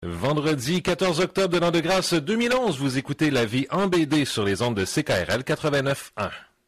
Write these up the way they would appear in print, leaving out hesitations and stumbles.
Vendredi 14 octobre de l'an de grâce 2011, vous écoutez La vie en BD sur les ondes de CKRL 89.1.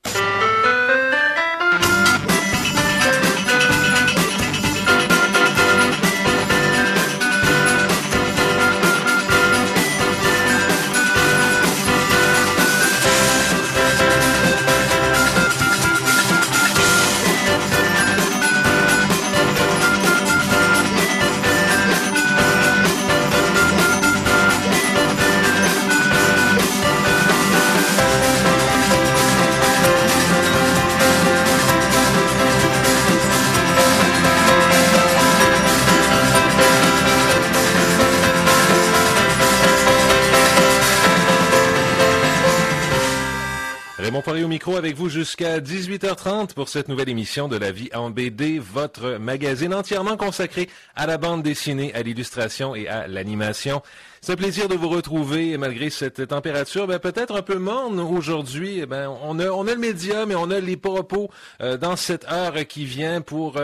Raymond Poirier au micro avec vous jusqu'à 18h30 pour cette nouvelle émission de La vie en BD, votre magazine entièrement consacré à la bande dessinée, à l'illustration et à l'animation. C'est un plaisir de vous retrouver malgré cette température peut-être un peu morne aujourd'hui. On a le média, mais on a les propos dans cette heure qui vient pour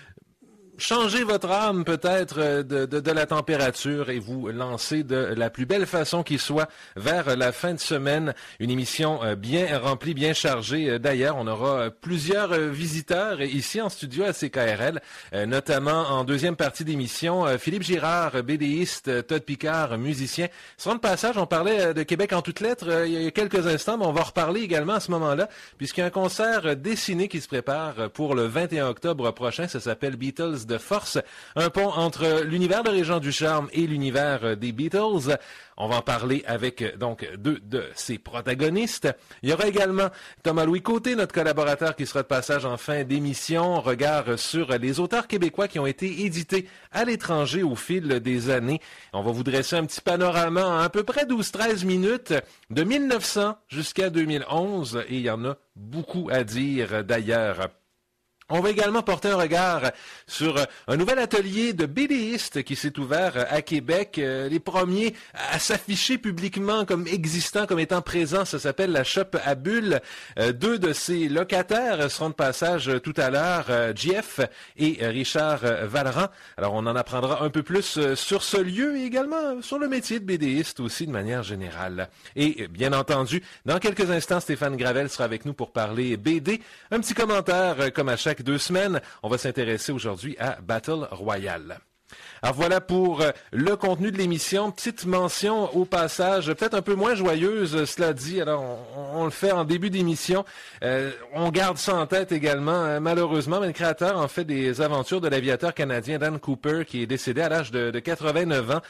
changer votre âme peut-être de la température et vous lancer de la plus belle façon qui soit vers la fin de semaine. Une émission bien remplie, bien chargée. D'ailleurs, on aura plusieurs visiteurs ici en studio à CKRL, notamment en deuxième partie d'émission. Philippe Girard, BDiste, Todd Picard, musicien. Sur le passage, on parlait de Québec en toutes lettres il y a quelques instants, mais on va reparler également à ce moment-là, puisqu'il y a un concert dessiné qui se prépare pour le 21 octobre prochain. Ça s'appelle Beatles de force, un pont entre l'univers de Régent Ducharme et l'univers des Beatles. On va en parler avec donc deux de ses protagonistes. Il y aura également Thomas-Louis Côté, notre collaborateur qui sera de passage en fin d'émission. Regard sur les auteurs québécois qui ont été édités à l'étranger au fil des années. On va vous dresser un petit panorama en à peu près 12-13 minutes de 1900 jusqu'à 2011 et il y en a beaucoup à dire d'ailleurs. On va également porter un regard sur un nouvel atelier de BDistes qui s'est ouvert à Québec. Les premiers à s'afficher publiquement comme existants, comme étant présents, ça s'appelle la Shop à Bulles. Deux de ses locataires seront de passage tout à l'heure, Jeff et Richard Vallerand. Alors on en apprendra un peu plus sur ce lieu et également sur le métier de BDiste aussi de manière générale. Et bien entendu, dans quelques instants, Stéphane Gravel sera avec nous pour parler BD. Un petit commentaire comme à chaque 2 semaines. On va s'intéresser aujourd'hui à Battle Royale. Alors voilà pour le contenu de l'émission. Petite mention au passage, peut-être un peu moins joyeuse, cela dit. Alors on le fait en début d'émission. On garde ça en tête également. Malheureusement, le créateur en fait des aventures de l'aviateur canadien Dan Cooper qui est décédé à l'âge de 89 ans.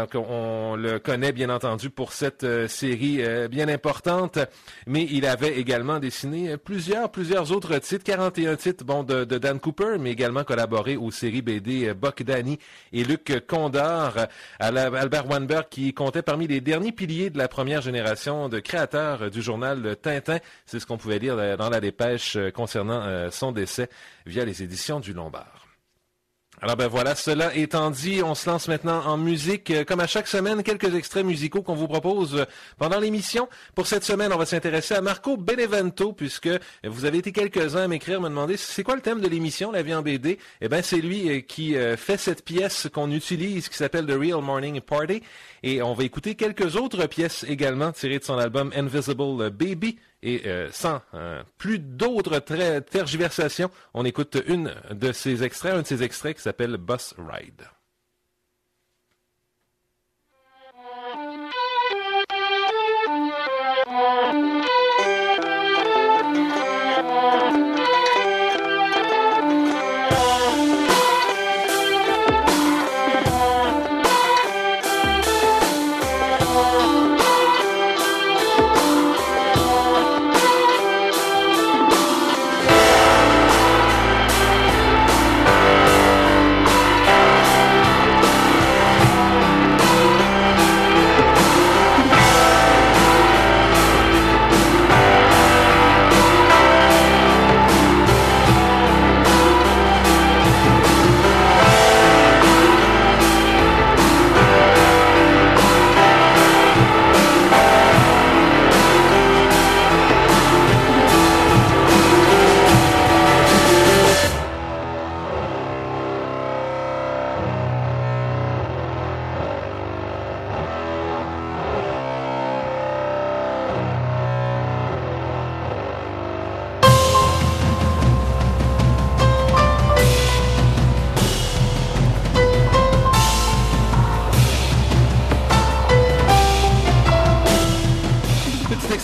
On le connaît bien entendu pour cette série bien importante, mais il avait également dessiné plusieurs autres titres, 41 titres de Dan Cooper, mais également collaboré aux séries BD Buck Danny et Luc Condor, Albert Weinberg qui comptait parmi les derniers piliers de la première génération de créateurs du journal Tintin. C'est ce qu'on pouvait lire dans la dépêche concernant son décès via les éditions du Lombard. Alors voilà, cela étant dit, on se lance maintenant en musique. Comme à chaque semaine, quelques extraits musicaux qu'on vous propose pendant l'émission. Pour cette semaine, on va s'intéresser à Marco Benevento, puisque vous avez été quelques-uns à m'écrire, me demander c'est quoi le thème de l'émission, La vie en BD. C'est lui qui fait cette pièce qu'on utilise, qui s'appelle The Real Morning Party. Et on va écouter quelques autres pièces également tirées de son album Invisible Baby. Et sans plus d'autres tergiversations, on écoute un de ses extraits qui s'appelle Bus Ride.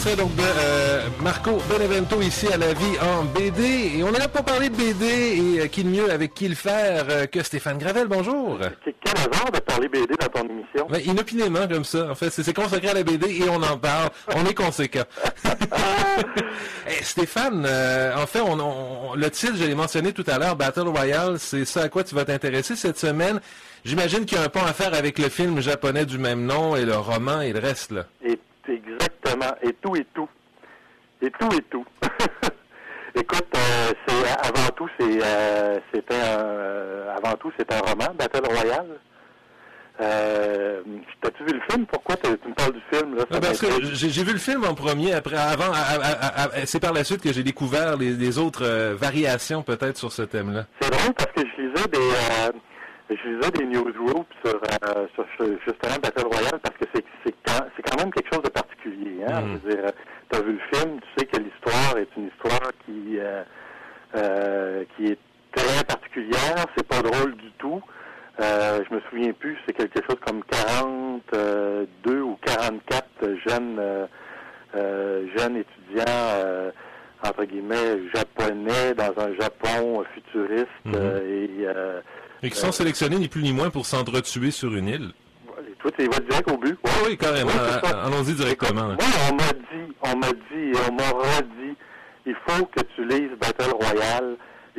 extrait donc de Marco Benevento ici à La Vie en BD. Et on est là pour parler de BD et qui de mieux avec qui le faire que Stéphane Gravel. Bonjour. Quel hasard de parler BD dans ton émission. Ben, inopinément comme ça. En fait, c'est consacré à la BD et on en parle. On est conséquent. Hey, Stéphane, en fait, le titre, je l'ai mentionné tout à l'heure, Battle Royale, c'est ça à quoi tu vas t'intéresser cette semaine. J'imagine qu'il y a un pont à faire avec le film japonais du même nom et le roman et le reste, là. Exactement. Et tout. Écoute, avant tout, c'est un roman, Battle Royale. T'as-tu vu le film? Pourquoi tu me parles du film, là? Parce que j'ai vu le film en premier, c'est par la suite que j'ai découvert les autres variations peut-être sur ce thème-là. C'est drôle parce que je lisais des newsgroups sur justement Battle Royale parce que c'est quand même quelque chose de particulier. Hein? Je veux dire, tu as vu le film, tu sais que l'histoire est une histoire qui est très particulière, c'est pas drôle du tout. Je me souviens plus, c'est quelque chose comme 42 ou 44 jeunes étudiants entre guillemets japonais dans un Japon futuriste et qui sont sélectionnés ni plus ni moins pour s'entretuer sur une île. Toi, tu vas direct au but. Oui, carrément. Oui, allons-y directement. Moi, on m'a dit et on m'a redit, il faut que tu lises Battle Royale.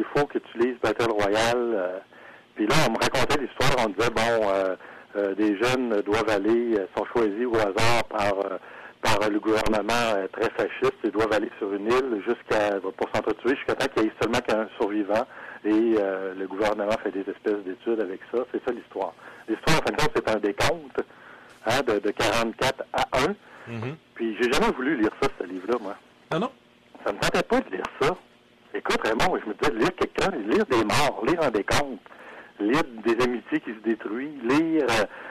Puis là, on me racontait l'histoire, on disait, des jeunes doivent aller, sont choisis au hasard par le gouvernement très fasciste, ils doivent aller sur une île pour s'entretuer jusqu'à temps qu'il y ait seulement qu'un survivant et le gouvernement fait des espèces d'études avec ça. C'est ça l'histoire. L'histoire, en fin de compte, c'est un décompte de 44 à 1. Puis j'ai jamais voulu lire ça, ce livre-là, moi. Ah non? Ça me tentait pas de lire ça. Écoute, Raymond, je me disais, lire quelqu'un, lire des morts, lire un décompte, lire des amitiés qui se détruisent, lire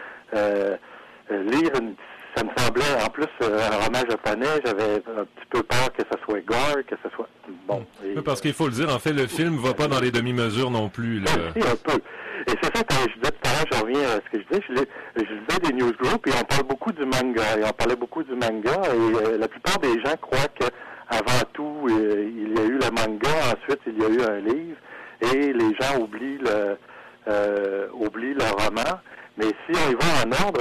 ça me semblait, en plus, un roman japonais, j'avais un petit peu peur que ça soit gore, que ça soit bon. Parce qu'il faut le dire, en fait, le film va pas dans les demi-mesures non plus. Là. Oui, un peu. Et c'est ça, quand je disais tout à l'heure, je reviens à ce que je disais, je lisais des newsgroups et on parlait beaucoup du manga. Et la plupart des gens croient que avant tout, il y a eu le manga, ensuite il y a eu un livre, et les gens oublient le roman. Mais si on y va en ordre,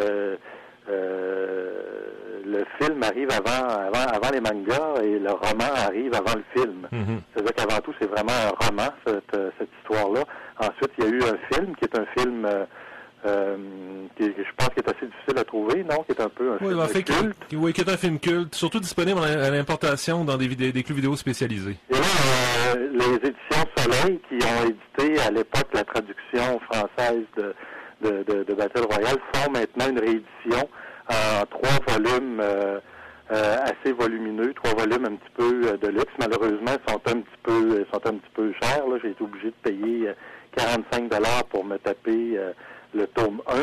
le film arrive avant les mangas et le roman arrive avant le film. C'est-à-dire qu'avant tout, c'est vraiment un roman, cette histoire-là. Ensuite, il y a eu un film qui est un film je pense qu'il est assez difficile à trouver, non? Qui est un peu un film culte. Oui, qui est un film culte, surtout disponible à l'importation dans des clubs vidéo spécialisés. Et là, les éditions Soleil, qui ont édité à l'époque la traduction française de Battle Royale, font maintenant une réédition en 3 volumes assez volumineux, 3 volumes un petit peu de luxe. Malheureusement, ils sont un petit peu chers. Là, j'ai été obligé de payer 45 $ pour me taper le tome 1.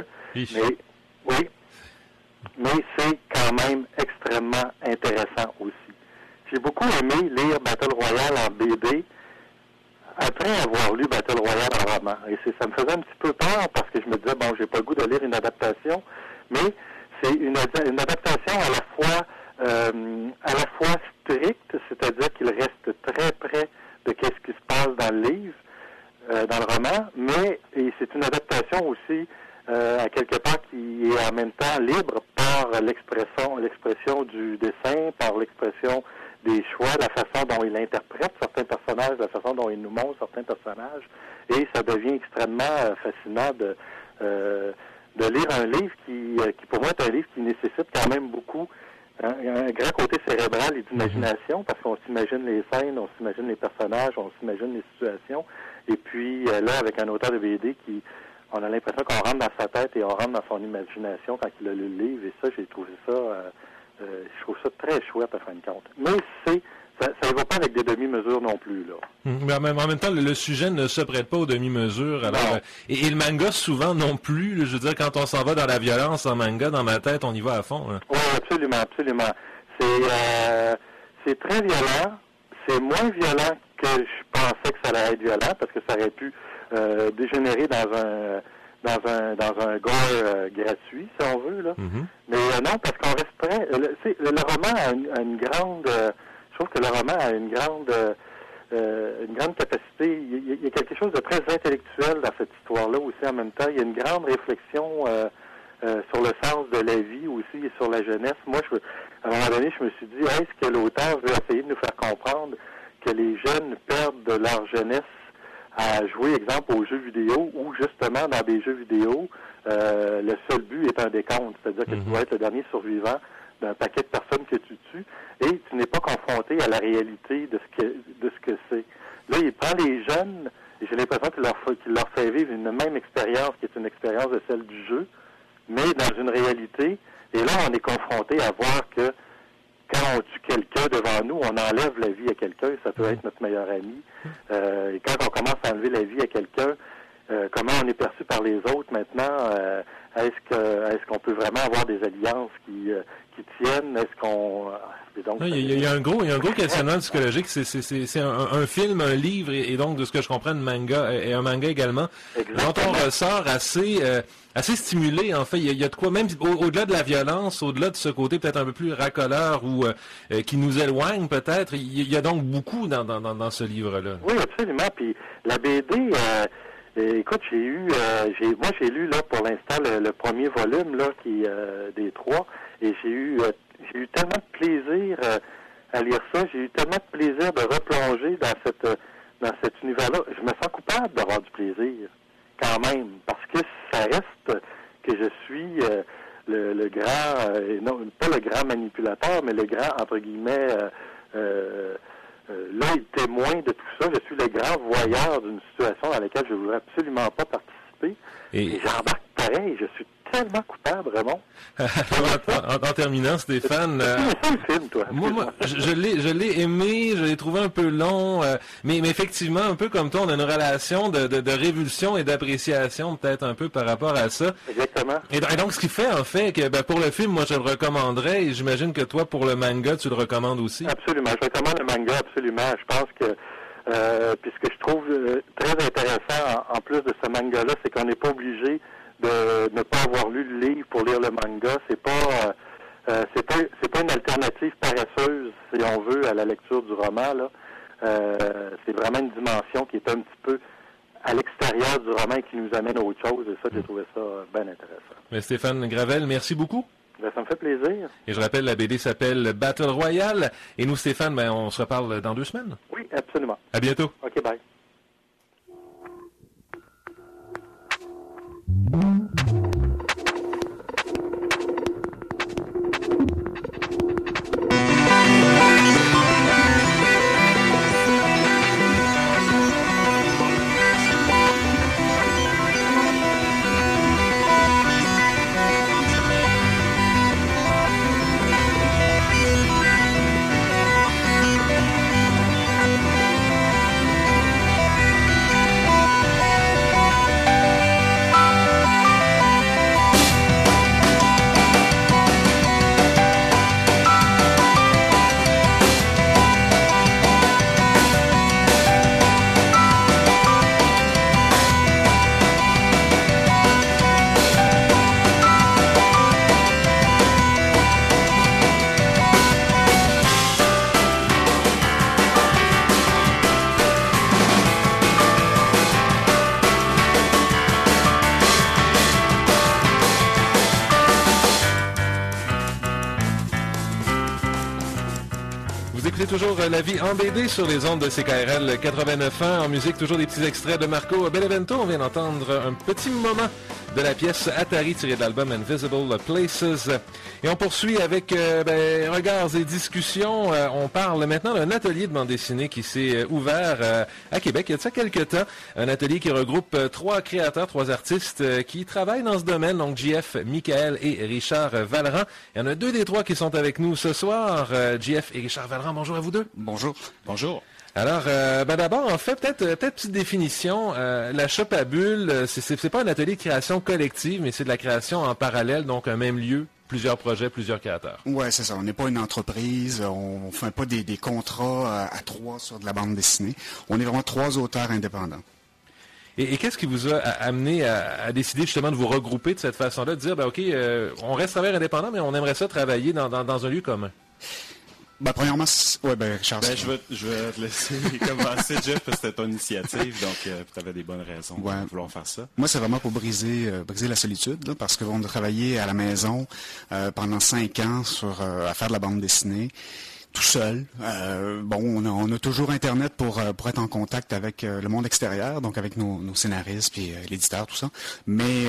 Mais c'est quand même extrêmement intéressant aussi. J'ai beaucoup aimé lire Battle Royale en BD après avoir lu Battle Royale en roman. Et ça me faisait un petit peu peur parce que je me disais, j'ai pas le goût de lire une adaptation, mais c'est une adaptation à la fois stricte, c'est-à-dire qu'il reste très près de ce qui se passe dans le livre, dans le roman, mais c'est une adaptation aussi à quelque part qui est en même temps libre par l'expression du dessin, par l'expression des choix, la façon dont il interprète certains personnages, la façon dont il nous montre certains personnages, et ça devient extrêmement fascinant de lire un livre qui pour moi est un livre qui nécessite quand même beaucoup un grand côté cérébral et d'imagination, parce qu'on s'imagine les scènes, on s'imagine les personnages, on s'imagine les situations, et puis là, avec un auteur de BD on a l'impression qu'on rentre dans sa tête et on rentre dans son imagination quand il a lu le livre, et ça, j'ai trouvé ça, je trouve ça très chouette à fin de compte. Mais ça ne va pas avec des demi-mesures non plus, là. Mais en même temps, le sujet ne se prête pas aux demi-mesures. Alors, et le manga, souvent, non plus. Je veux dire, quand on s'en va dans la violence en manga, dans ma tête, on y va à fond. Oui, absolument. C'est très violent. C'est moins violent que je pensais que ça allait être violent, parce que ça aurait pu dégénérer dans dans un gore gratuit, si on veut, là. Mm-hmm. Mais non, parce qu'on reste prêt. Le roman a une grande... je trouve que le roman a une grande capacité. Il y a quelque chose de très intellectuel dans cette histoire-là aussi en même temps. Il y a une grande réflexion sur le sens de la vie aussi et sur la jeunesse. Moi, à un moment donné, je me suis dit, est-ce que l'auteur veut essayer de nous faire comprendre que les jeunes perdent de leur jeunesse à jouer, exemple, aux jeux vidéo ou justement dans des jeux vidéo, le seul but est un décompte, c'est-à-dire que tu dois être le dernier survivant d'un paquet de personnes que tu tues et tu n'es pas confronté à la réalité de ce que c'est. Là, il prend les jeunes et j'ai l'impression qu'il leur fait vivre une même expérience qui est une expérience de celle du jeu, mais dans une réalité. Et là, on est confronté à voir que quand on tue quelqu'un devant nous, on enlève la vie à quelqu'un, ça peut être notre meilleur ami. Et quand on commence à enlever la vie à quelqu'un, comment on est perçu par les autres maintenant? Est-ce qu'on peut vraiment avoir des alliances qui tiennent? Est-ce qu'on... Donc, il y a un gros questionnement psychologique. C'est un film, un livre, et donc, de ce que je comprends, un manga également. Exactement. Dont on ressort assez stimulé, en fait. Il y a de quoi, même au-delà de la violence, au-delà de ce côté peut-être un peu plus racoleur ou qui nous éloigne peut-être, il y a donc beaucoup dans ce livre-là. Oui, absolument. Puis la BD... écoute, moi j'ai lu là pour l'instant le premier volume là des 3 et j'ai eu tellement de plaisir à lire ça, j'ai eu tellement de plaisir de replonger dans cet univers-là. Je me sens coupable d'avoir du plaisir quand même parce que ça reste que je suis le grand, non pas le grand manipulateur, mais le grand entre guillemets l'œil témoin de tout ça. Je suis le grand voyeur d'une situation dans laquelle je ne voudrais absolument pas participer. Et j'embarque pareil. Je suis tellement coupable, Raymond. En terminant, Stéphane... Tu le film, toi. Moi, je l'ai aimé, je l'ai trouvé un peu long, mais effectivement, un peu comme toi, on a une relation de révulsion et d'appréciation peut-être un peu par rapport à ça. Exactement. Et donc, ce qui fait, en fait, que pour le film, moi, je le recommanderais, et j'imagine que toi, pour le manga, tu le recommandes aussi. Absolument. Je recommande le manga, absolument. Je pense que puis ce que je trouve très intéressant, en plus de ce manga-là, c'est qu'on n'est pas obligé de ne pas avoir lu le livre pour lire le manga. C'est pas une alternative paresseuse, si on veut, à la lecture du roman, là. C'est vraiment une dimension qui est un petit peu à l'extérieur du roman et qui nous amène à autre chose. Et ça, j'ai trouvé ça bien intéressant. Mais Stéphane Gravel, merci beaucoup. Ben, ça me fait plaisir. Et je rappelle, la BD s'appelle Battle Royale. Et nous, Stéphane, on se reparle dans 2 semaines. Oui, absolument. À bientôt. OK, bye. Toujours la vie en BD sur les ondes de CKRL 89.1. En musique, toujours des petits extraits de Marco Benevento. On vient d'entendre un petit moment de la pièce Atari tirée de l'album Invisible Places. Et on poursuit avec regards et discussions. On parle maintenant d'un atelier de bande dessinée qui s'est ouvert à Québec il y a de ça quelques temps. Un atelier qui regroupe 3 créateurs, 3 artistes qui travaillent dans ce domaine. Donc JF, Michael et Richard Vallerand. Il y en a 2 des 3 qui sont avec nous ce soir. JF et Richard Vallerand, bonjour à vous 2. Bonjour. Bonjour. Alors, d'abord, en fait, peut-être petite définition. La Shop à Bulles, c'est pas un atelier de création collective, mais c'est de la création en parallèle, donc un même lieu, plusieurs projets, plusieurs créateurs. Ouais, c'est ça. On n'est pas une entreprise. On fait pas des contrats à 3 sur de la bande dessinée. On est vraiment 3 auteurs indépendants. Et qu'est-ce qui vous a amené à décider justement de vous regrouper de cette façon-là, de dire, OK, on reste travailleur indépendant, mais on aimerait ça travailler dans un lieu commun? Premièrement, Richard. Je vais te laisser commencer, Jeff, parce que c'était ton initiative, donc tu avais des bonnes raisons de vouloir faire ça. Moi, c'est vraiment pour briser la solitude, là, parce qu'on a travaillé à la maison pendant 5 ans à faire de la bande dessinée. Tout seul. On a toujours Internet pour être en contact avec le monde extérieur, donc avec nos scénaristes puis l'éditeur, tout ça. Mais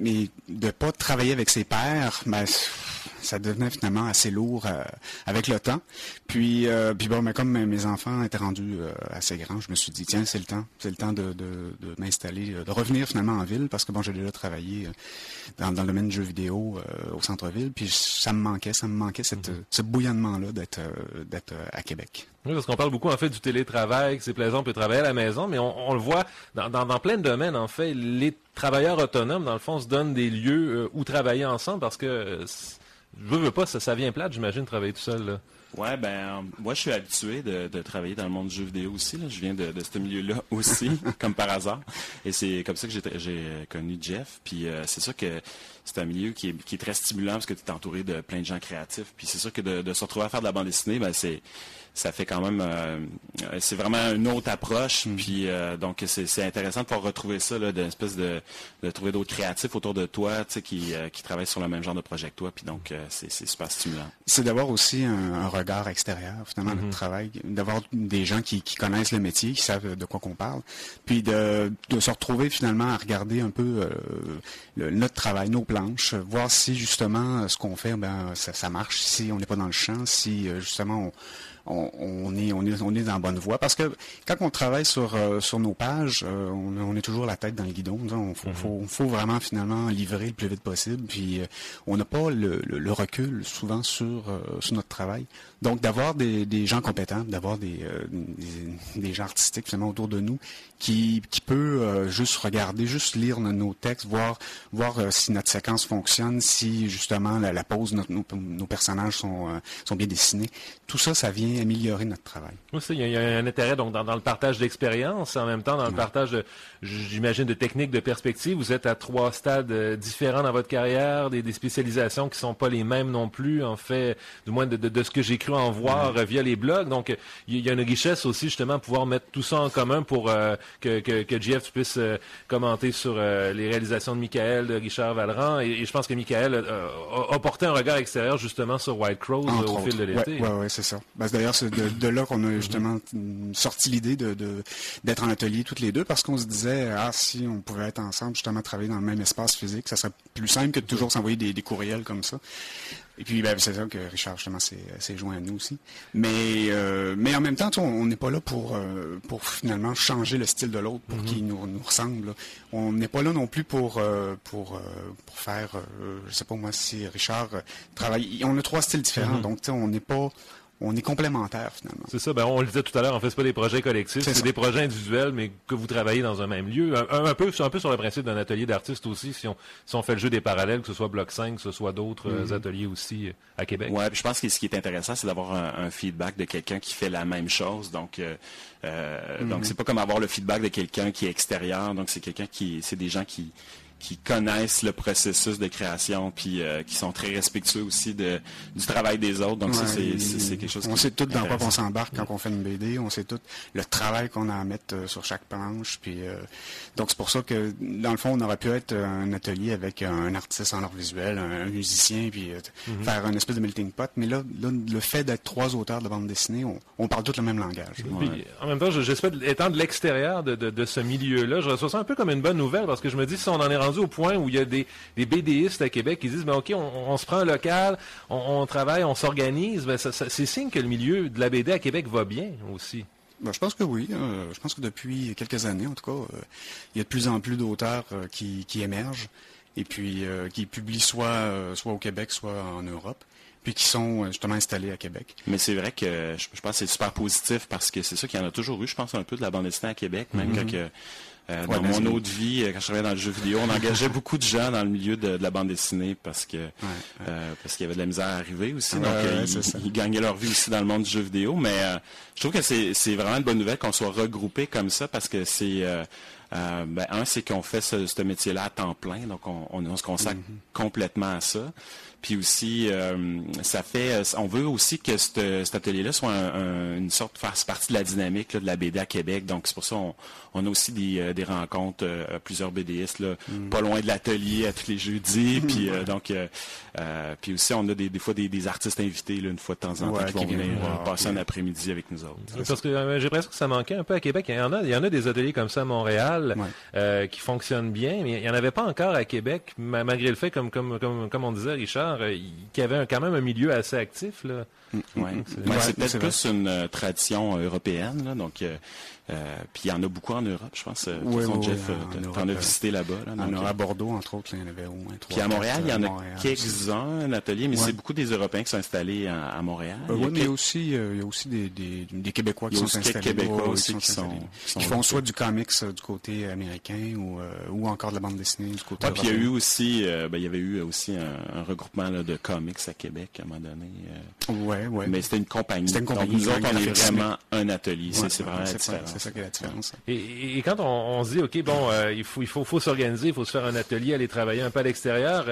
de pas travailler avec ses pairs, ça devenait finalement assez lourd avec le temps. Puis mais comme mes enfants étaient rendus assez grands, je me suis dit tiens, c'est le temps de m'installer, de revenir finalement en ville, parce que j'ai déjà travaillé dans le domaine du jeu vidéo au centre-ville, puis ça me manquait ce bouillonnement-là d'être à Québec. Oui, parce qu'on parle beaucoup en fait du télétravail, que c'est plaisant, on peut travailler à la maison, mais on le voit dans plein de domaines en fait. Les travailleurs autonomes, dans le fond, se donnent des lieux où travailler ensemble, parce que je veux pas, ça vient plate, j'imagine, travailler tout seul, là. Ouais, moi je suis habitué de travailler dans le monde du jeu vidéo aussi, là. Je viens de ce milieu-là aussi, comme par hasard. Et c'est comme ça que j'ai connu Jeff. Puis c'est sûr que c'est un milieu qui est très stimulant, parce que tu es entouré de plein de gens créatifs. Puis c'est sûr que de se retrouver à faire de la bande dessinée, ça fait quand même, c'est vraiment une autre approche. Puis donc c'est intéressant de pouvoir retrouver ça, là, d'une espèce de trouver d'autres créatifs autour de toi, tu sais, qui travaillent sur le même genre de projet que toi. Puis donc c'est super stimulant. C'est d'avoir aussi un regard extérieur finalement à notre travail, d'avoir des gens qui connaissent le métier, qui savent de quoi qu'on parle, puis de se retrouver finalement à regarder un peu notre travail, nos planches, voir si justement ce qu'on fait, ça marche, si on n'est pas dans le champ, si justement on est dans la bonne voie. Parce que quand on travaille sur nos pages, on est toujours la tête dans le guidon. Faut vraiment finalement livrer le plus vite possible. Puis on n'a pas le recul souvent sur notre travail. Donc d'avoir des gens compétents, d'avoir des gens artistiques finalement autour de nous qui peut juste regarder, juste lire nos textes, voir si notre séquence fonctionne, si justement la pose, nos personnages sont bien dessinés. Tout ça, ça vient améliorer notre travail. Oui, il y a un intérêt donc dans le partage d'expérience, en même temps dans le partage j'imagine, de techniques, de perspectives. Vous êtes à 3 stades différents dans votre carrière, des spécialisations qui sont pas les mêmes non plus, en fait, du moins de ce que j'ai cru en voir via les blogs. Donc, il y a une richesse aussi, justement, pouvoir mettre tout ça en commun pour que Jeff puisse commenter sur les réalisations de Michael, de Richard Vallerand. Et je pense que Michael a porté un regard extérieur, justement, sur White Crows au fil de l'été. Oui, c'est ça. D'ailleurs, c'est de là qu'on a justement sorti l'idée d'être en atelier toutes les deux, parce qu'on se disait, si on pouvait être ensemble, justement, travailler dans le même espace physique, ça serait plus simple que de toujours s'envoyer des courriels comme ça. Et puis, c'est ça que Richard, justement, s'est joint à nous aussi. Mais en même temps, on n'est pas là pour finalement changer le style de l'autre pour qu'il nous ressemble, là. On n'est pas là non plus pour faire, je sais pas moi, si Richard travaille. On a 3 styles différents, donc on est complémentaires, finalement. C'est ça, on le disait tout à l'heure, en fait, c'est pas des projets collectifs, c'est des projets individuels, mais que vous travaillez dans un même lieu. Un peu sur le principe d'un atelier d'artistes aussi, si on fait le jeu des parallèles, que ce soit Bloc 5, que ce soit d'autres ateliers aussi à Québec. Ouais, puis je pense que ce qui est intéressant, c'est d'avoir un feedback de quelqu'un qui fait la même chose. Donc c'est pas comme avoir le feedback de quelqu'un qui est extérieur. Donc c'est c'est des gens qui connaissent le processus de création, puis qui sont très respectueux aussi du travail des autres. Donc c'est quelque chose. On sait tout dans quoi on s'embarque quand on fait une BD. On sait tout le travail qu'on a à mettre sur chaque planche. Puis donc c'est pour ça que dans le fond, on aurait pu être un atelier avec un artiste en art visuel, un musicien, puis faire une espèce de melting pot. Mais là, le fait d'être 3 auteurs de bande dessinée, on parle tous le même langage. Puis, en même temps, j'espère, étant de l'extérieur de ce milieu-là, je reçois ça un peu comme une bonne nouvelle, parce que je me dis, si on en est rendu au point où il y a des BDistes à Québec qui disent, OK, on se prend un local, on travaille, on s'organise, c'est signe que le milieu de la BD à Québec va bien aussi. Je pense que oui. Je pense que depuis quelques années, en tout cas, il y a de plus en plus d'auteurs qui émergent et puis qui publient soit au Québec, soit en Europe, puis qui sont justement installés à Québec. Mais c'est vrai que je pense que c'est super positif, parce que c'est ça qu'il y en a toujours eu, je pense, un peu de la bande dessinée à Québec, même dans mon autre vie, quand je travaillais dans le jeu vidéo, on engageait beaucoup de gens dans le milieu de la bande dessinée parce qu'il y avait de la misère à arriver aussi. Donc, ils gagnaient leur vie aussi dans le monde du jeu vidéo. Mais je trouve que c'est vraiment une bonne nouvelle qu'on soit regroupés comme ça, parce que c'est Un, c'est qu'on fait ce métier-là à temps plein, donc on se consacre complètement à ça. Puis aussi, on veut aussi que cet atelier-là soit une sorte, fasse partie de la dynamique là, de la BD à Québec. Donc c'est pour ça on a aussi des rencontres, plusieurs BDistes là, pas loin de l'atelier à tous les jeudis. Puis puis aussi on a des fois des artistes invités là, une fois de temps en temps qui vont venir passer un après-midi avec nous autres. Parce que j'ai l'impression que ça manquait un peu à Québec. Il y en a des ateliers comme ça à Montréal qui fonctionnent bien, mais il n'y en avait pas encore à Québec, malgré le fait, comme on disait, Richard, qu'il y avait quand même un milieu assez actif, là. C'est peut-être plus une tradition européenne, là, donc puis il y en a beaucoup en Europe, je pense. Jeff, t'en as visité là-bas. Là, à Bordeaux, entre autres, il y en avait au moins 3. Puis à Montréal, il y en a quelques-uns, un atelier, mais c'est beaucoup des Européens qui sont installés à Montréal. Oui, mais il y a aussi des Québécois qui sont installés. Québécois aussi qui font soit du comics du côté américain ou encore de la bande dessinée du côté européen. Puis il y avait eu aussi un regroupement là, de comics à Québec à un moment donné. Mais c'était une compagnie. Donc nous autres, on est vraiment un atelier. C'est vraiment la différence. C'est ça qui est la différence. Et quand on se dit, OK, il faut s'organiser, il faut se faire un atelier, aller travailler un peu à l'extérieur,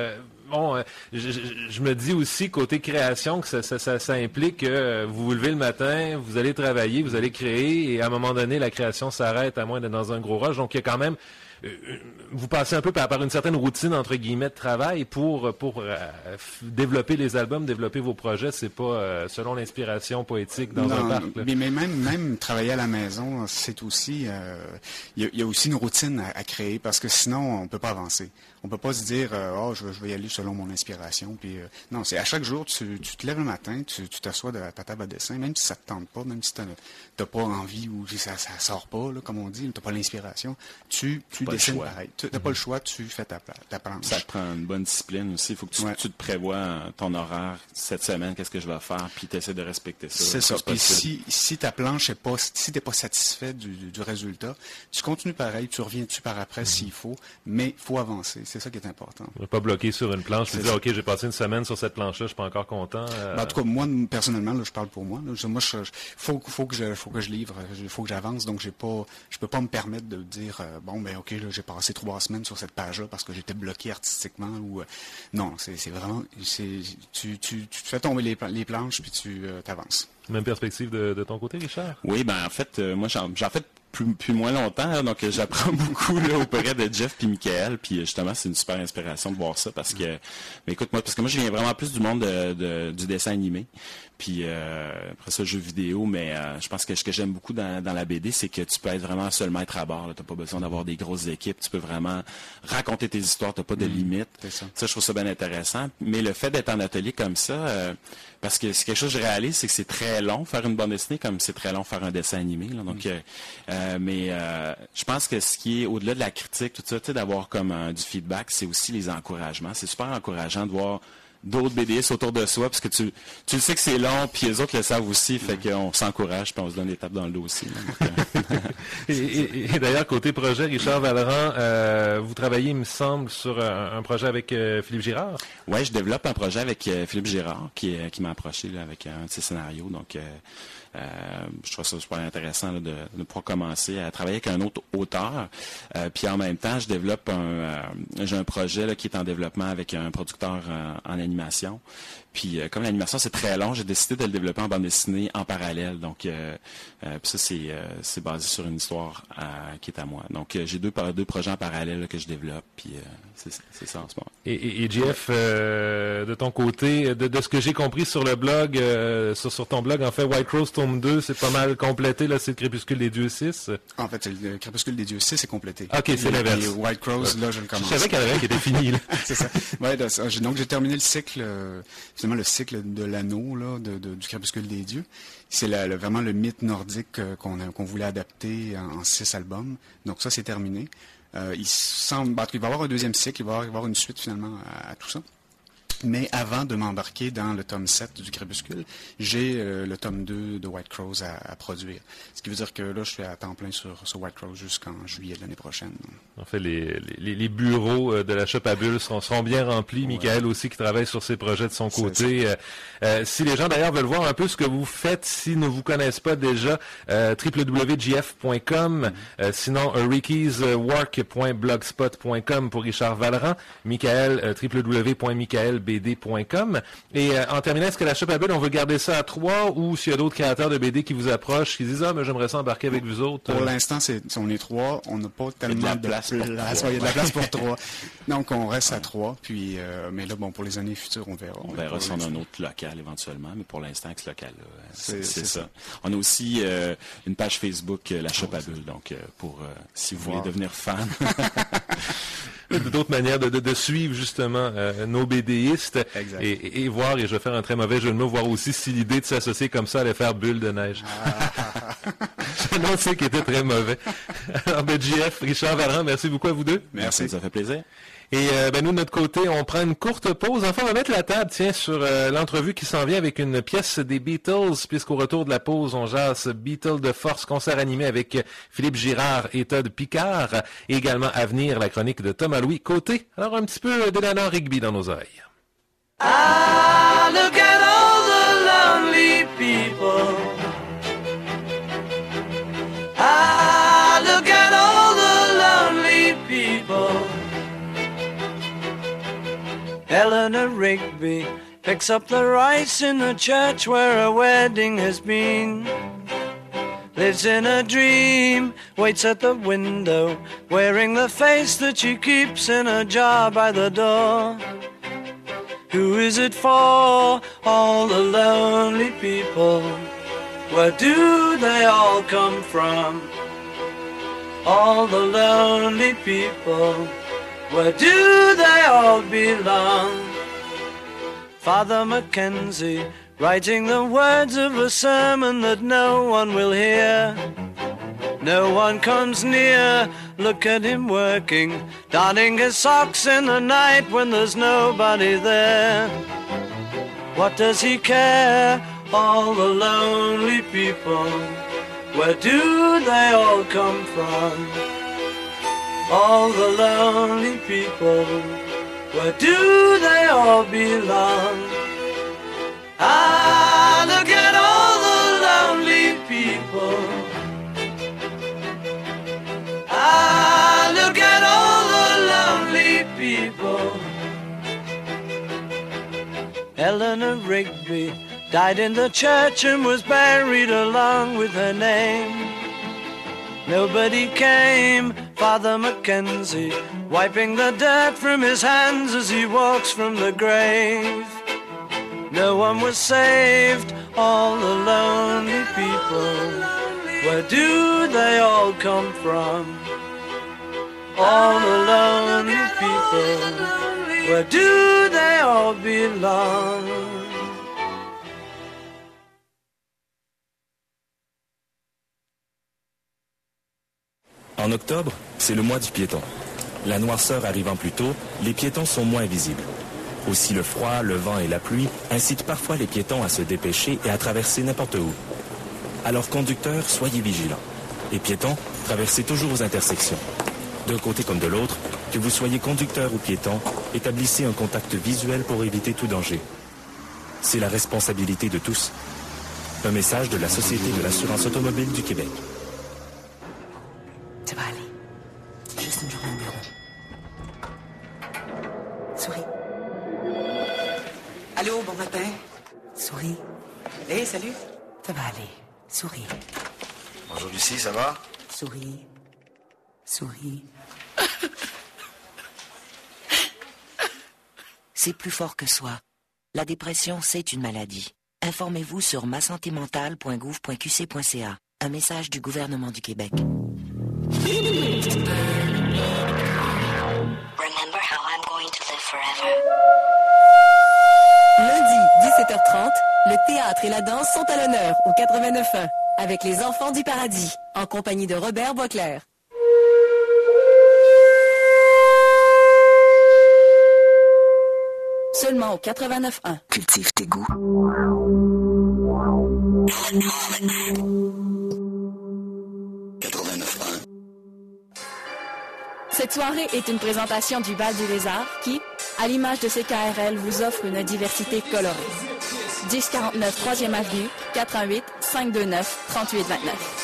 je me dis aussi, côté création, que ça implique que vous vous levez le matin, vous allez travailler, vous allez créer, et à un moment donné, la création s'arrête, à moins d'être dans un gros rush. Donc, il y a quand même... vous passez un peu par une certaine routine, entre guillemets, de travail pour développer les albums, développer vos projets. C'est pas selon l'inspiration poétique dans un parc. Là. Mais même travailler à la maison, c'est aussi... il y a aussi une routine à créer, parce que sinon, on peut pas avancer. On peut pas se dire je vais y aller selon mon inspiration. Puis non, c'est à chaque jour, tu te lèves le matin, tu t'assois à ta table à dessin, même si ça te tente pas, même si t'as pas envie ou ça sort pas, là, comme on dit, t'as pas l'inspiration, tu dessines pareil. Tu n'as pas le choix, tu fais ta planche. Ça te prend une bonne discipline aussi. Il faut que tu te prévois ton horaire cette semaine, qu'est-ce que je vais faire, puis tu essaies de respecter ça. C'est ça. Puis si ta planche si t'es pas satisfait du résultat, tu continues pareil, tu reviens dessus par après s'il faut, mais il faut avancer. C'est ça qui est important. Ne pas bloquer sur une planche et dire, OK, j'ai passé une semaine sur cette planche-là, je suis pas encore content. En tout cas, moi, personnellement, là, je parle pour moi. Là, moi, faut que je livre, il faut que j'avance, donc je peux pas me permettre de dire, OK, là, j'ai passé 3 semaines sur cette page-là parce que j'étais bloqué artistiquement ou non, c'est vraiment, tu te fais tomber les planches puis tu t'avances. Même perspective de ton côté, Richard? Oui, en fait, moi, j'en fais plus moins longtemps, là, donc j'apprends beaucoup là, auprès de Jeff puis Michael, puis justement c'est une super inspiration de voir ça parce que, mais écoute moi, parce que moi je viens vraiment plus du monde du dessin animé, puis après ça jeux vidéo, mais je pense que ce que j'aime beaucoup dans la BD, c'est que tu peux être vraiment seul maître à bord, t'as pas besoin d'avoir des grosses équipes, tu peux vraiment raconter tes histoires, t'as pas de limites, ça je trouve ça bien intéressant, mais le fait d'être en atelier comme ça, parce que c'est quelque chose que je réalise, c'est que c'est très long faire une bande dessinée comme c'est très long faire un dessin animé, là, donc mais je pense que ce qui est au-delà de la critique, tout ça, tu sais, d'avoir comme du feedback, c'est aussi les encouragements. C'est super encourageant de voir d'autres BDistes autour de soi, parce que tu le sais que c'est long, puis les autres le savent aussi, fait qu'on s'encourage, puis on se donne des tapes dans le dos aussi. Et d'ailleurs, côté projet, Richard Vallerand, vous travaillez, il me semble, sur un projet avec Philippe Girard? Oui, je développe un projet avec Philippe Girard, qui m'a approché là, avec un de ses scénarios, donc... je trouve ça super intéressant là, de pouvoir commencer à travailler avec un autre auteur. Puis en même temps, je développe j'ai un projet là, qui est en développement avec un producteur en animation. Puis comme l'animation c'est très long, j'ai décidé de le développer en bande dessinée en parallèle. Donc puis ça c'est basé sur une histoire qui est à moi. Donc j'ai deux projets en parallèle là, que je développe. Puis c'est ça en ce moment. Et Jeff, de ton côté, de ce que j'ai compris sur le blog, sur ton blog, en fait, White Rose tome 2, c'est pas mal complété, là, c'est le Crépuscule des Dieux 6. En fait, le Crépuscle des Dieux 6 est complété. OK, c'est l'inverse. Et White Rose, là, je le commence. Je savais qu'il y en avait un qui était fini, là. C'est ça. Ouais, donc j'ai terminé le cycle, finalement le cycle de l'anneau, là, du Crépuscule des Dieux. C'est vraiment le mythe nordique qu'on voulait adapter en 6 albums. Donc ça, c'est terminé. Il va y avoir un deuxième cycle, il va y avoir une suite finalement à tout ça. Mais avant de m'embarquer dans le tome 7 du Crépuscule, j'ai le tome 2 de White Crows à produire. Ce qui veut dire que là, je suis à temps plein sur White Crows jusqu'en juillet de l'année prochaine. En fait, les bureaux de la Shop à Bulles seront bien remplis. Ouais. Michael aussi qui travaille sur ses projets de son côté. Si les gens d'ailleurs veulent voir un peu ce que vous faites, s'ils ne vous connaissent pas déjà, www.gf.com, sinon rickieswork.blogspot.com pour Richard Vallerand, Michael, www.michaelbd.com. Et en terminant, est-ce que la Shop à Bulles, on veut garder ça à 3 ou s'il y a d'autres créateurs de BD qui vous approchent, qui disent « Ah, mais j'aimerais ça embarquer avec vous autres ». Pour l'instant, on est 3. On n'a pas tellement de place. Il y a de la place pour 3. Donc, on reste à 3. Puis, mais là, bon, pour les années futures, on verra. On verra si on a un autre local éventuellement. Mais pour l'instant, avec ce local-là, c'est ça. On a aussi une page Facebook, la Shop à Bulles. Donc, pour si vous voulez devenir fan. D'autres manières de suivre justement nos BDistes et voir, et je vais faire un très mauvais jeu de mots, voir aussi si l'idée de s'associer comme ça allait faire bulle de neige. Je ne sais qui était très mauvais. Alors, JF, Richard Vallerand, merci beaucoup à vous deux. Merci, ça fait plaisir. Et nous, de notre côté, on prend une courte pause. Enfin, on va mettre la table, sur l'entrevue qui s'en vient avec une pièce des Beatles, puisqu'au retour de la pause, on jase Beatles de Force, concert animé avec Philippe Girard et Todd Picard, et également à venir la chronique de Thomas-Louis Côté. Alors, un petit peu d'Eleanor Rigby dans nos oreilles. Ah, look at all the lonely people. Ah, look at all the lonely people. Eleanor Rigby picks up the rice in the church where a wedding has been. Lives in a dream, waits at the window, wearing the face that she keeps in a jar by the door. Who is it for? All the lonely people. Where do they all come from? All the lonely people. Where do they all belong? Father Mackenzie, writing the words of a sermon that no one will hear. No one comes near, look at him working, darning his socks in the night when there's nobody there. What does he care? All the lonely people, where do they all come from? All the lonely people, where do they all belong? Ah, look at all the lonely people. Ah, look at all the lonely people. Eleanor Rigby died in the church and was buried along with her name. Nobody came, Father Mackenzie, wiping the dirt from his hands as he walks from the grave. No one was saved, all the lonely people. Where do they all come from? All the lonely people. Where do they all belong? En octobre, c'est le mois du piéton. La noirceur arrivant plus tôt, les piétons sont moins visibles. Aussi le froid, le vent et la pluie incitent parfois les piétons à se dépêcher et à traverser n'importe où. Alors conducteurs, soyez vigilants. Et piétons, traversez toujours aux intersections. D'un côté comme de l'autre, que vous soyez conducteur ou piéton, établissez un contact visuel pour éviter tout danger. C'est la responsabilité de tous. Un message de la Société de l'assurance automobile du Québec. Ça va aller. Juste une journée au bureau. Souris. Allô, bon matin. Souris. Hé, salut. Ça va aller. Souris. Bonjour Lucie, ça va? Souris. Souris. C'est plus fort que soi. La dépression, c'est une maladie. Informez-vous sur masantémentale.gouv.qc.ca. Un message du gouvernement du Québec. Remember how I'm going to live forever. Lundi, 17h30, le théâtre et la danse sont à l'honneur au 89.1 avec les Enfants du Paradis, en compagnie de Robert Boisclair. Seulement au 89.1. Cultive tes goûts. Cette soirée est une présentation du Bal du Lézard qui, à l'image de CKRL, vous offre une diversité colorée. 1049 3e Avenue, 418 529 3829.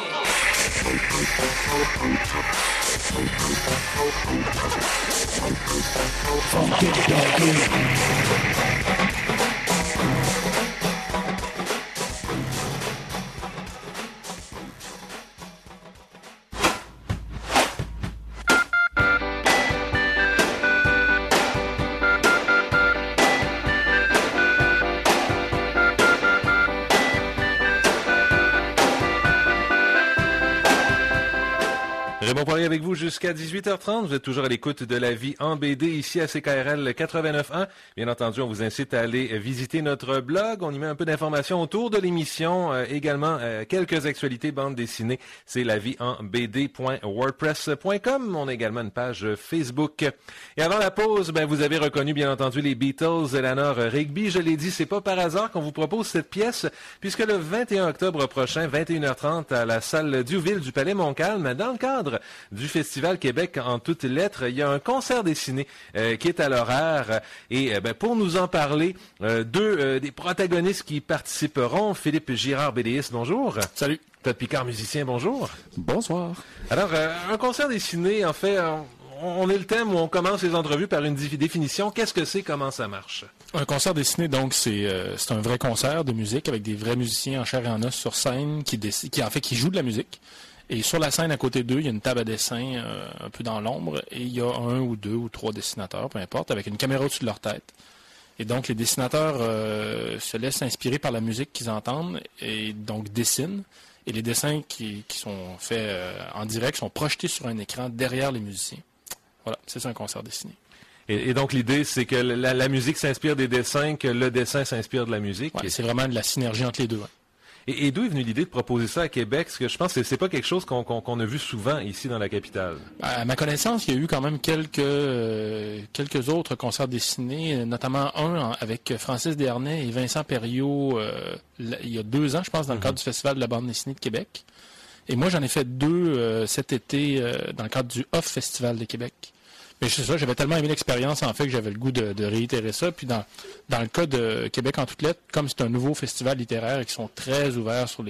Raymond Poirier avec vous jusqu'à 18h30. Vous êtes toujours à l'écoute de La Vie en BD ici à CKRL 89.1. Bien entendu, on vous incite à aller visiter notre blog. On y met un peu d'informations autour de l'émission. Également, quelques actualités bande dessinée. C'est lavieenbd.wordpress.com. On a également une page Facebook. Et avant la pause, vous avez reconnu bien entendu les Beatles, Eleanor Rigby. Je l'ai dit, c'est pas par hasard qu'on vous propose cette pièce, puisque le 21 octobre prochain, 21h30, à la salle Diouville du Palais Montcalm, dans le cadre du Festival Québec en toutes lettres, il y a un concert dessiné qui est à l'horaire. Et pour nous en parler, deux des protagonistes qui participeront, Philippe Girard, BDiste, bonjour. Salut. Todd Picard, musicien, bonjour. Bonsoir. Alors, un concert dessiné, en fait, on est le thème où on commence les entrevues par une définition. Qu'est-ce que c'est, comment ça marche? Un concert dessiné, donc, c'est un vrai concert de musique avec des vrais musiciens en chair et en os sur scène qui jouent de la musique. Et sur la scène à côté d'eux, il y a une table à dessin un peu dans l'ombre et il y a 1 ou 2 ou 3 dessinateurs, peu importe, avec une caméra au-dessus de leur tête. Et donc, les dessinateurs se laissent inspirer par la musique qu'ils entendent et donc dessinent. Et les dessins qui sont faits en direct sont projetés sur un écran derrière les musiciens. Voilà, c'est ça un concert dessiné. Et donc, l'idée, c'est que la musique s'inspire des dessins, que le dessin s'inspire de la musique. Ouais, c'est vraiment de la synergie entre les deux. Ouais. Et d'où est venue l'idée de proposer ça à Québec? Parce que je pense que c'est pas quelque chose qu'on a vu souvent ici dans la capitale. À ma connaissance, il y a eu quand même quelques autres concerts dessinés, notamment un avec Francis Desharnais et Vincent Perriot il y a 2 ans, je pense, dans le cadre du Festival de la bande dessinée de Québec. Et moi, j'en ai fait 2 cet été dans le cadre du Off Festival de Québec. Mais c'est ça, j'avais tellement aimé l'expérience, en fait, que j'avais le goût de réitérer ça. Puis dans le cas de Québec en toutes lettres, comme c'est un nouveau festival littéraire et qui sont très ouverts sur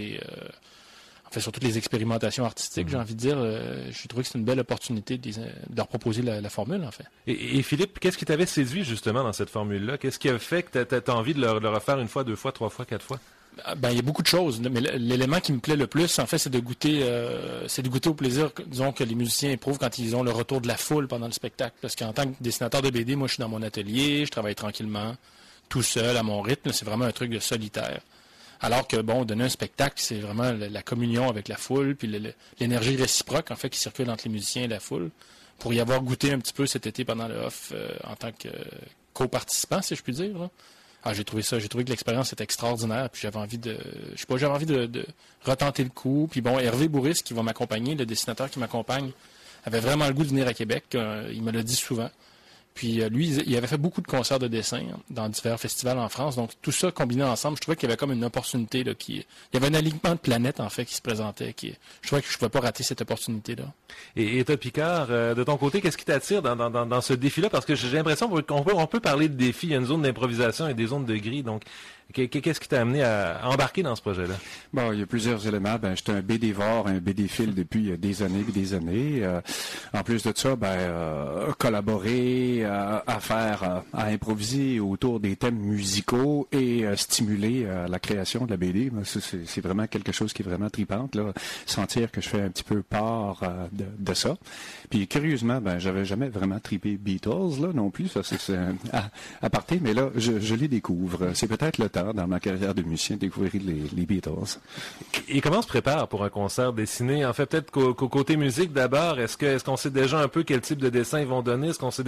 sur toutes les expérimentations artistiques, j'ai envie de dire, j'ai trouvé que c'est une belle opportunité de leur proposer la formule, en fait. Et Philippe, qu'est-ce qui t'avait séduit, justement, dans cette formule-là? Qu'est-ce qui a fait que t'as envie de le refaire 1 fois, 2 fois, 3 fois, 4 fois? Il y a beaucoup de choses, mais l'élément qui me plaît le plus, en fait, c'est de goûter au plaisir, disons, que les musiciens éprouvent quand ils ont le retour de la foule pendant le spectacle. Parce qu'en tant que dessinateur de BD, moi, je suis dans mon atelier, je travaille tranquillement, tout seul, à mon rythme. C'est vraiment un truc de solitaire. Alors que, donner un spectacle, c'est vraiment la communion avec la foule, puis l'énergie réciproque, en fait, qui circule entre les musiciens et la foule. Pour y avoir goûté un petit peu cet été pendant le off, en tant que co-participant, si je puis dire, là. J'ai trouvé que l'expérience était extraordinaire, puis j'avais envie de retenter le coup. Puis Hervé Bourris, qui va m'accompagner, le dessinateur qui m'accompagne, avait vraiment le goût de venir à Québec. Il me l'a dit souvent. Puis lui, il avait fait beaucoup de concerts de dessin dans divers festivals en France. Donc tout ça combiné ensemble, je trouvais qu'il y avait comme une opportunité là, il y avait un alignement de planètes en fait qui se présentait. Je trouvais que je ne pouvais pas rater cette opportunité-là. Et Todd Picard, de ton côté, qu'est-ce qui t'attire dans ce défi-là? Parce que j'ai l'impression qu'on peut parler de défi. Il y a une zone d'improvisation et des zones de gris. Donc qu'est-ce qui t'a amené à embarquer dans ce projet-là? Il y a plusieurs éléments. J'étais un BD-vore, un BD-fil depuis des années et des années. En plus de ça, collaborer, à improviser autour des thèmes musicaux et stimuler la création de la BD. C'est vraiment quelque chose qui est vraiment tripante, là. Sentir que je fais un petit peu part de ça. Puis curieusement, j'avais jamais vraiment trippé Beatles là non plus. Ça c'est à partir, mais là je les découvre. C'est peut-être le temps dans ma carrière de musicien de découvrir les Beatles. Et comment on se prépare pour un concert dessiné? En fait, peut-être côté musique d'abord, est-ce qu'on sait déjà un peu quel type de dessin ils vont donner? Est-ce qu'on sait déjà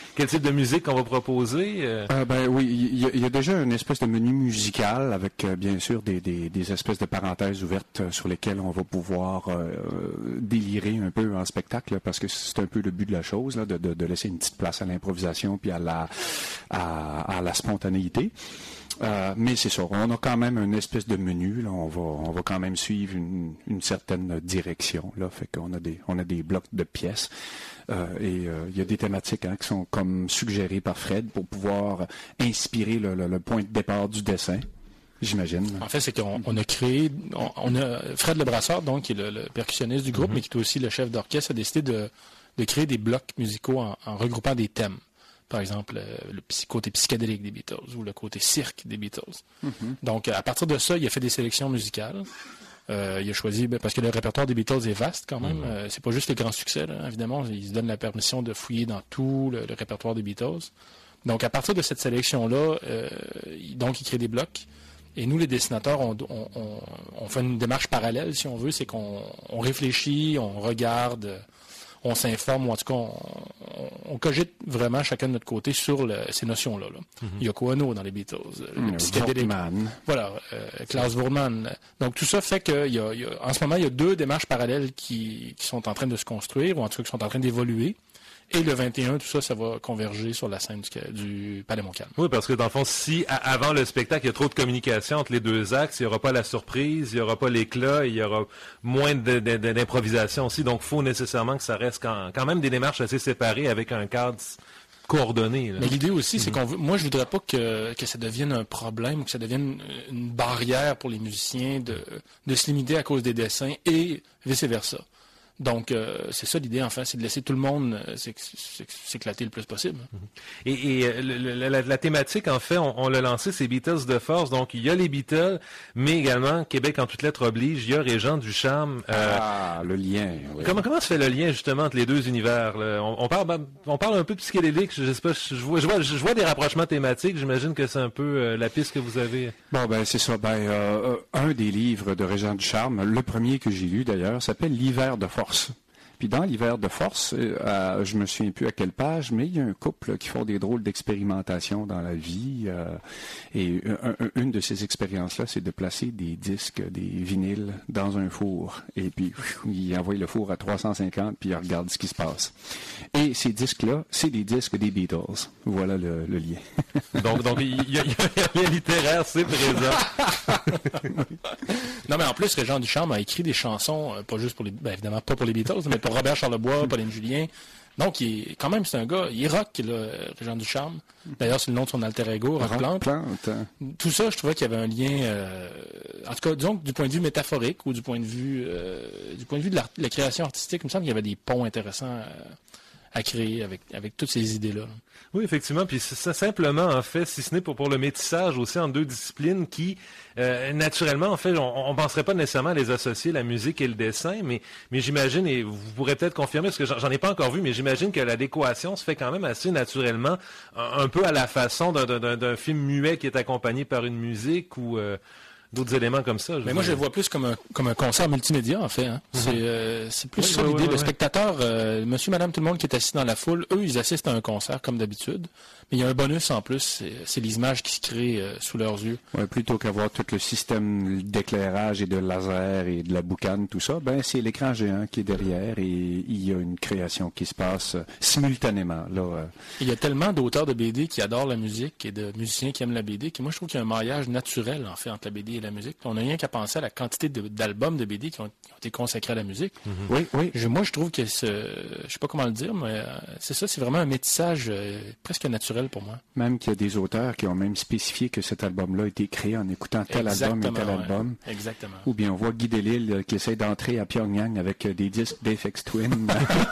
quel type de musique qu'on va proposer? Oui, il y a déjà une espèce de menu musical avec, bien sûr, des espèces de parenthèses ouvertes sur lesquelles on va pouvoir délirer un peu en spectacle, parce que c'est un peu le but de la chose, là, de laisser une petite place à l'improvisation puis à la spontanéité. Mais c'est ça, on a quand même une espèce de menu, là, on va quand même suivre une certaine direction, là, fait qu'on a des blocs de pièces, et il y a des thématiques qui sont comme suggérées par Fred pour pouvoir inspirer le point de départ du dessin. J'imagine. En fait, c'est qu'on a créé, on a Fred Le Brassard, donc, qui est le percussionniste du groupe, mais qui est aussi le chef d'orchestre, a décidé de créer des blocs musicaux en regroupant des thèmes. Par exemple, le côté psychédélique des Beatles ou le côté cirque des Beatles. Donc, à partir de ça, il a fait des sélections musicales. Il a choisi, parce que le répertoire des Beatles est vaste quand même. C'est pas juste les grands succès, là, évidemment. Il se donne la permission de fouiller dans tout le répertoire des Beatles. Donc, à partir de cette sélection-là, il crée des blocs. Et nous, les dessinateurs, on fait une démarche parallèle, si on veut. C'est qu'on réfléchit, on regarde, on s'informe, ou en tout cas, on cogite vraiment chacun de notre côté sur ces notions-là. Là. Yoko Ono dans les Beatles, le psychédélique. Voilà, Klaus Voormann. Donc, tout ça fait qu'en ce moment, il y a 2 démarches parallèles qui sont en train de se construire, ou en tout cas qui sont en train d'évoluer. Et le 21, tout ça, ça va converger sur la scène du Palais Montcalm. Oui, parce que dans le fond, si avant le spectacle, il y a trop de communication entre les 2 actes, il n'y aura pas la surprise, il n'y aura pas l'éclat, il y aura moins d'improvisation aussi. Donc, il faut nécessairement que ça reste quand même des démarches assez séparées avec un cadre coordonné. Là. Mais l'idée aussi, c'est moi, je voudrais pas que ça devienne un problème ou que ça devienne une barrière pour les musiciens de se limiter à cause des dessins et vice-versa. Donc, c'est ça l'idée, enfin, c'est de laisser tout le monde s'éclater le plus possible. Et la thématique, en fait, on l'a lancé, c'est Beatles de force. Donc, il y a les Beatles, mais également, Québec en toutes lettres oblige, il y a Régent Ducharme. Le lien. Oui. Comment se fait le lien, justement, entre les 2 univers? Là? On parle un peu psychédélique, je sais pas, je vois des rapprochements thématiques, j'imagine que c'est un peu la piste que vous avez. Bon, c'est ça. Un des livres de Régent Ducharme, le premier que j'ai lu d'ailleurs, s'appelle L'hiver de force. Puis dans l'hiver de force, je me souviens plus à quelle page, mais il y a un couple qui font des drôles d'expérimentations dans la vie. Et une de ces expériences-là, c'est de placer des disques, des vinyles dans un four. Et puis, il envoie le four à 350, puis il regarde ce qui se passe. Et ces disques-là, c'est des disques des Beatles. Voilà le lien. Donc il y a un lien littéraire, c'est présent. Non, mais en plus, Régent Ducharme a écrit des chansons, pas juste pour évidemment pas pour les Beatles, mais pour Robert Charlebois, Pauline Julien. Donc, quand même, c'est un gars, il est rock, Régent Ducharme. D'ailleurs, c'est le nom de son alter ego, Rock Plante. Tout ça, je trouvais qu'il y avait un lien, en tout cas, disons du point de vue métaphorique ou du point de vue de la création artistique, il me semble qu'il y avait des ponts intéressants à créer avec toutes ces idées-là. Oui, effectivement. Puis c'est ça simplement, en fait, si ce n'est pour le métissage aussi en 2 disciplines qui, naturellement, en fait, on ne penserait pas nécessairement à les associer, la musique et le dessin, mais j'imagine, et vous pourrez peut-être confirmer, parce que j'en ai pas encore vu, mais j'imagine que l'adéquation se fait quand même assez naturellement, un peu à la façon d'un film muet qui est accompagné par une musique ou d'autres éléments comme ça. Mais moi, je le vois plus comme un concert multimédia, en fait. Hein. C'est plus ça l'idée. Le spectateur, monsieur, madame, tout le monde qui est assis dans la foule, eux, ils assistent à un concert comme d'habitude. Mais il y a un bonus en plus, c'est les images qui se créent sous leurs yeux. Ouais, plutôt qu'avoir tout le système d'éclairage et de laser et de la boucane, tout ça, c'est l'écran géant qui est derrière et il y a une création qui se passe simultanément. Là, Il y a tellement d'auteurs de BD qui adorent la musique et de musiciens qui aiment la BD que moi, je trouve qu'il y a un mariage naturel, en fait, entre la BD et la musique. On n'a rien qu'à penser à la quantité d'albums de BD qui ont été consacrés à la musique. Oui. Moi, je trouve que je sais pas comment le dire, mais c'est ça, c'est vraiment un métissage presque naturel pour moi. Même qu'il y a des auteurs qui ont même spécifié que cet album-là a été créé en écoutant tel album et tel album. Exactement. Ou bien on voit Guy Delisle qui essaie d'entrer à Pyongyang avec des disques d'Aphex Twin.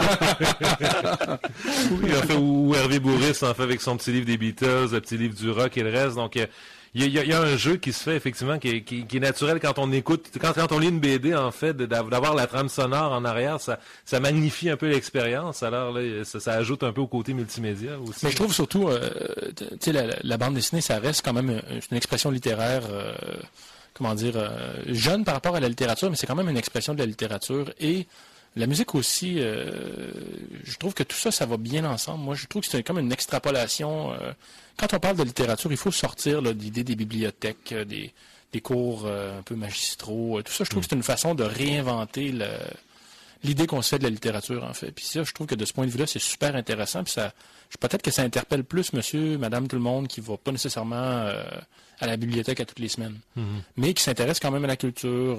Oui, en fait, ou Hervé Bourris en fait avec son petit livre des Beatles, le petit livre du rock et le reste. Donc, il y a un jeu qui se fait effectivement qui est naturel quand on écoute, quand on lit une BD en fait, d'avoir la trame sonore en arrière, ça magnifie un peu l'expérience. Alors là, ça ajoute un peu au côté multimédia aussi. Mais je trouve surtout, tu sais, la bande dessinée, ça reste quand même une expression littéraire, jeune par rapport à la littérature, mais c'est quand même une expression de la littérature et La musique aussi, je trouve que tout ça, ça va bien ensemble. Moi, je trouve que c'est comme une extrapolation. Quand on parle de littérature, il faut sortir là, l'idée des bibliothèques, des cours un peu magistraux. Tout ça, je trouve que c'est une façon de réinventer l'idée qu'on se fait de la littérature, en fait. Puis ça, je trouve que de ce point de vue-là, c'est super intéressant. Puis ça, peut-être que ça interpelle plus monsieur, madame, tout le monde qui ne va pas nécessairement à la bibliothèque à toutes les semaines, mais qui s'intéresse quand même à la culture,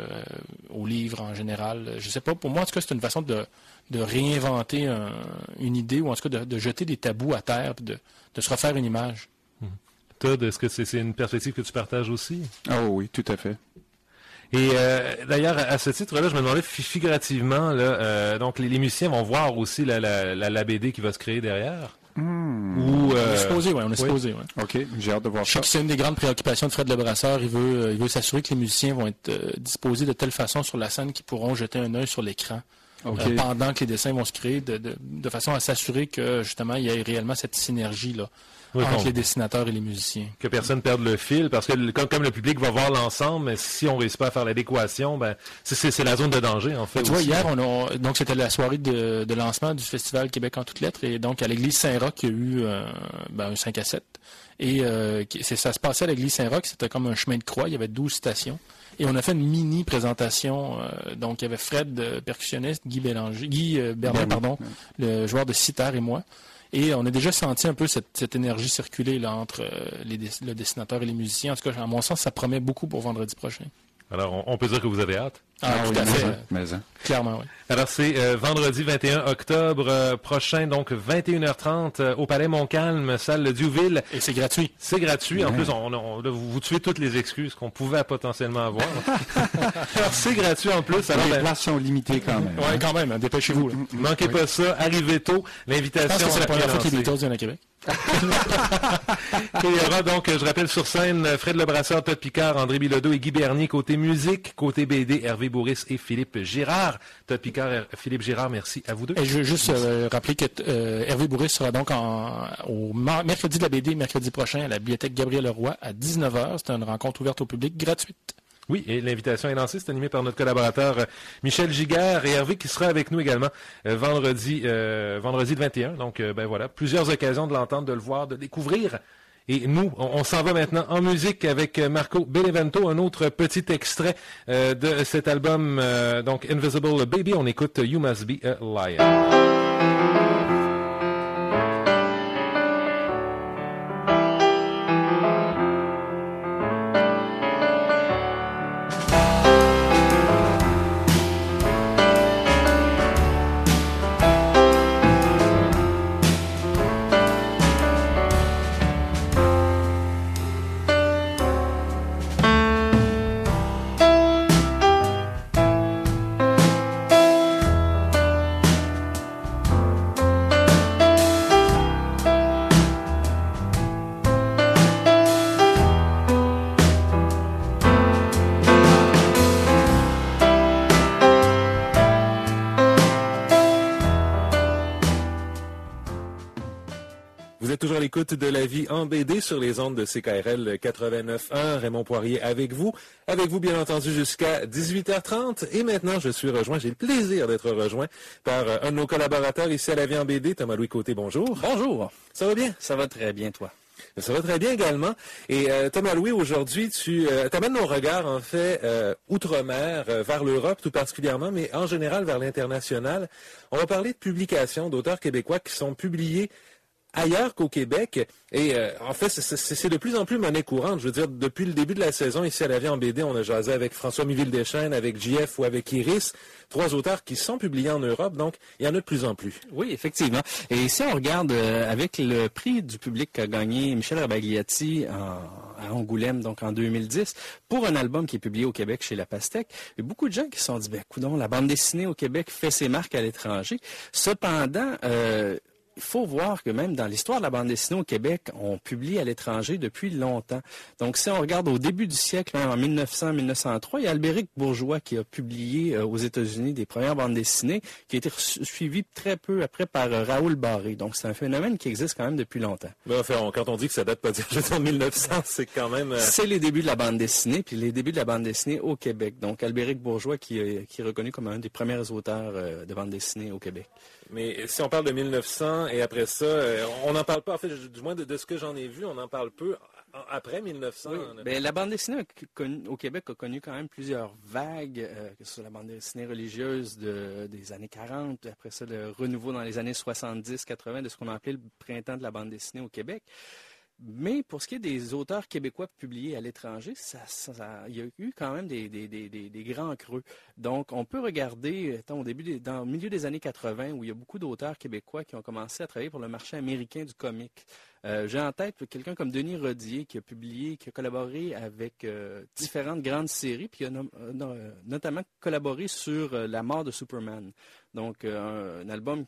aux livres en général. Je sais pas, pour moi, en tout cas, c'est une façon de réinventer une idée, ou en tout cas de jeter des tabous à terre, puis de se refaire une image. Todd, est-ce que c'est une perspective que tu partages aussi? Ah oui, tout à fait. Et d'ailleurs, à ce titre-là, je me demandais figurativement, là, donc les musiciens vont voir aussi la BD qui va se créer derrière. On est supposé, oui. OK, j'ai hâte de voir ça. Je sais que c'est une des grandes préoccupations de Fred Lebrasseur. Il veut s'assurer que les musiciens vont être disposés de telle façon sur la scène qu'ils pourront jeter un œil sur l'écran pendant que les dessins vont se créer, de façon à s'assurer que, justement, il y ait réellement cette synergie-là. Entre les dessinateurs et les musiciens. Que personne ne perde le fil, parce que comme le public va voir l'ensemble, mais si on ne réussit pas à faire l'adéquation, ben c'est la zone de danger, en fait. Tu vois, hier, donc c'était la soirée de lancement du Festival Québec en toutes lettres, et donc à l'église Saint-Roch, il y a eu un 5 à 7. Et ça se passait à l'église Saint-Roch, c'était comme un chemin de croix, il y avait 12 stations. Et on a fait une mini-présentation. Donc, il y avait Fred, percussionniste, Guy Berlin, le joueur de sitar, et moi. Et on a déjà senti un peu cette énergie circuler là, entre le dessinateur et les musiciens. En tout cas, à mon sens, ça promet beaucoup pour vendredi prochain. Alors, on peut dire que vous avez hâte? Tout à fait. Clairement, oui. Alors, c'est vendredi 21 octobre prochain, donc 21h30 au Palais Montcalm, salle de Diouville. Et c'est gratuit. C'est gratuit. En plus, vous tuez toutes les excuses qu'on pouvait potentiellement avoir. Alors, c'est gratuit en plus. Alors, les places sont limitées quand même. Oui, quand même. Dépêchez-vous. Manquez pas ça. Arrivez tôt. L'invitation. Je pense que c'est la première fois que les Beatles viennent à Québec. Il y aura donc, je rappelle, sur scène, Fred Lebrasseur, Todd Picard, André Bilodeau et Guy Bernier, côté musique, côté BD, Hervé Bourris et Philippe Girard. Todd Picard et Philippe Girard, merci à vous deux. Et je veux juste rappeler que Hervé Bourris sera donc au mercredi de la BD, mercredi prochain, à la bibliothèque Gabriel-Leroy à 19h. C'est une rencontre ouverte au public, gratuite. Oui, et l'invitation est lancée, c'est animé par notre collaborateur Michel Giguère et Hervé qui sera avec nous également vendredi le 21. Donc, voilà, plusieurs occasions de l'entendre, de le voir, de découvrir. Et nous, on s'en va maintenant en musique avec Marco Benevento, un autre petit extrait de cet album, donc Invisible Baby. On écoute You Must Be a Liar. Toujours à l'écoute de La Vie en BD sur les ondes de CKRL 89.1. Raymond Poirier avec vous bien entendu jusqu'à 18h30. Et maintenant, j'ai le plaisir d'être rejoint par un de nos collaborateurs ici à La Vie en BD, Thomas-Louis Côté. Bonjour. Bonjour. Ça va bien? Ça va très bien, toi. Ça va très bien également. Et Thomas-Louis, aujourd'hui, tu amènes nos regards, en fait, outre-mer, vers l'Europe tout particulièrement, mais en général vers l'international. On va parler de publications d'auteurs québécois qui sont publiés ailleurs qu'au Québec. Et en fait, c'est de plus en plus monnaie courante. Je veux dire, depuis le début de la saison, ici à La Vie en BD, on a jasé avec François Miville-Deschênes, avec JF ou avec Iris, 3 auteurs qui sont publiés en Europe. Donc, il y en a de plus en plus. Oui, effectivement. Et si on regarde avec le prix du public qu'a gagné Michel Rabagliati à Angoulême, donc en 2010, pour un album qui est publié au Québec chez La Pastèque, il y a beaucoup de gens qui se sont dit, coudonc, la bande dessinée au Québec fait ses marques à l'étranger. Cependant, il faut voir que même dans l'histoire de la bande dessinée au Québec, on publie à l'étranger depuis longtemps. Donc, si on regarde au début du siècle, même en 1900-1903, il y a Albéric Bourgeois qui a publié aux États-Unis des premières bandes dessinées, qui a été suivi très peu après par Raoul Barré. Donc, c'est un phénomène qui existe quand même depuis longtemps. Ben, enfin, quand on dit que ça date pas de 1900, c'est quand même... C'est les débuts de la bande dessinée, puis les débuts de la bande dessinée au Québec. Donc, Albéric Bourgeois qui est reconnu comme un des premiers auteurs de bande dessinée au Québec. Mais si on parle de 1900 et après ça, on n'en parle pas, en fait, du moins de ce que j'en ai vu, on en parle peu après 1900. Oui. Bien, la bande dessinée au Québec a connu quand même plusieurs vagues, que ce soit la bande dessinée religieuse des années 40, après ça le renouveau dans les années 70-80 de ce qu'on a appelé le printemps de la bande dessinée au Québec. Mais pour ce qui est des auteurs québécois publiés à l'étranger, il y a eu quand même des grands creux. Donc, on peut regarder dans le milieu des années 80, où il y a beaucoup d'auteurs québécois qui ont commencé à travailler pour le marché américain du comic. J'ai en tête quelqu'un comme Denis Rodier qui a collaboré avec différentes grandes séries, puis il a notamment collaboré sur La mort de Superman. Donc, un album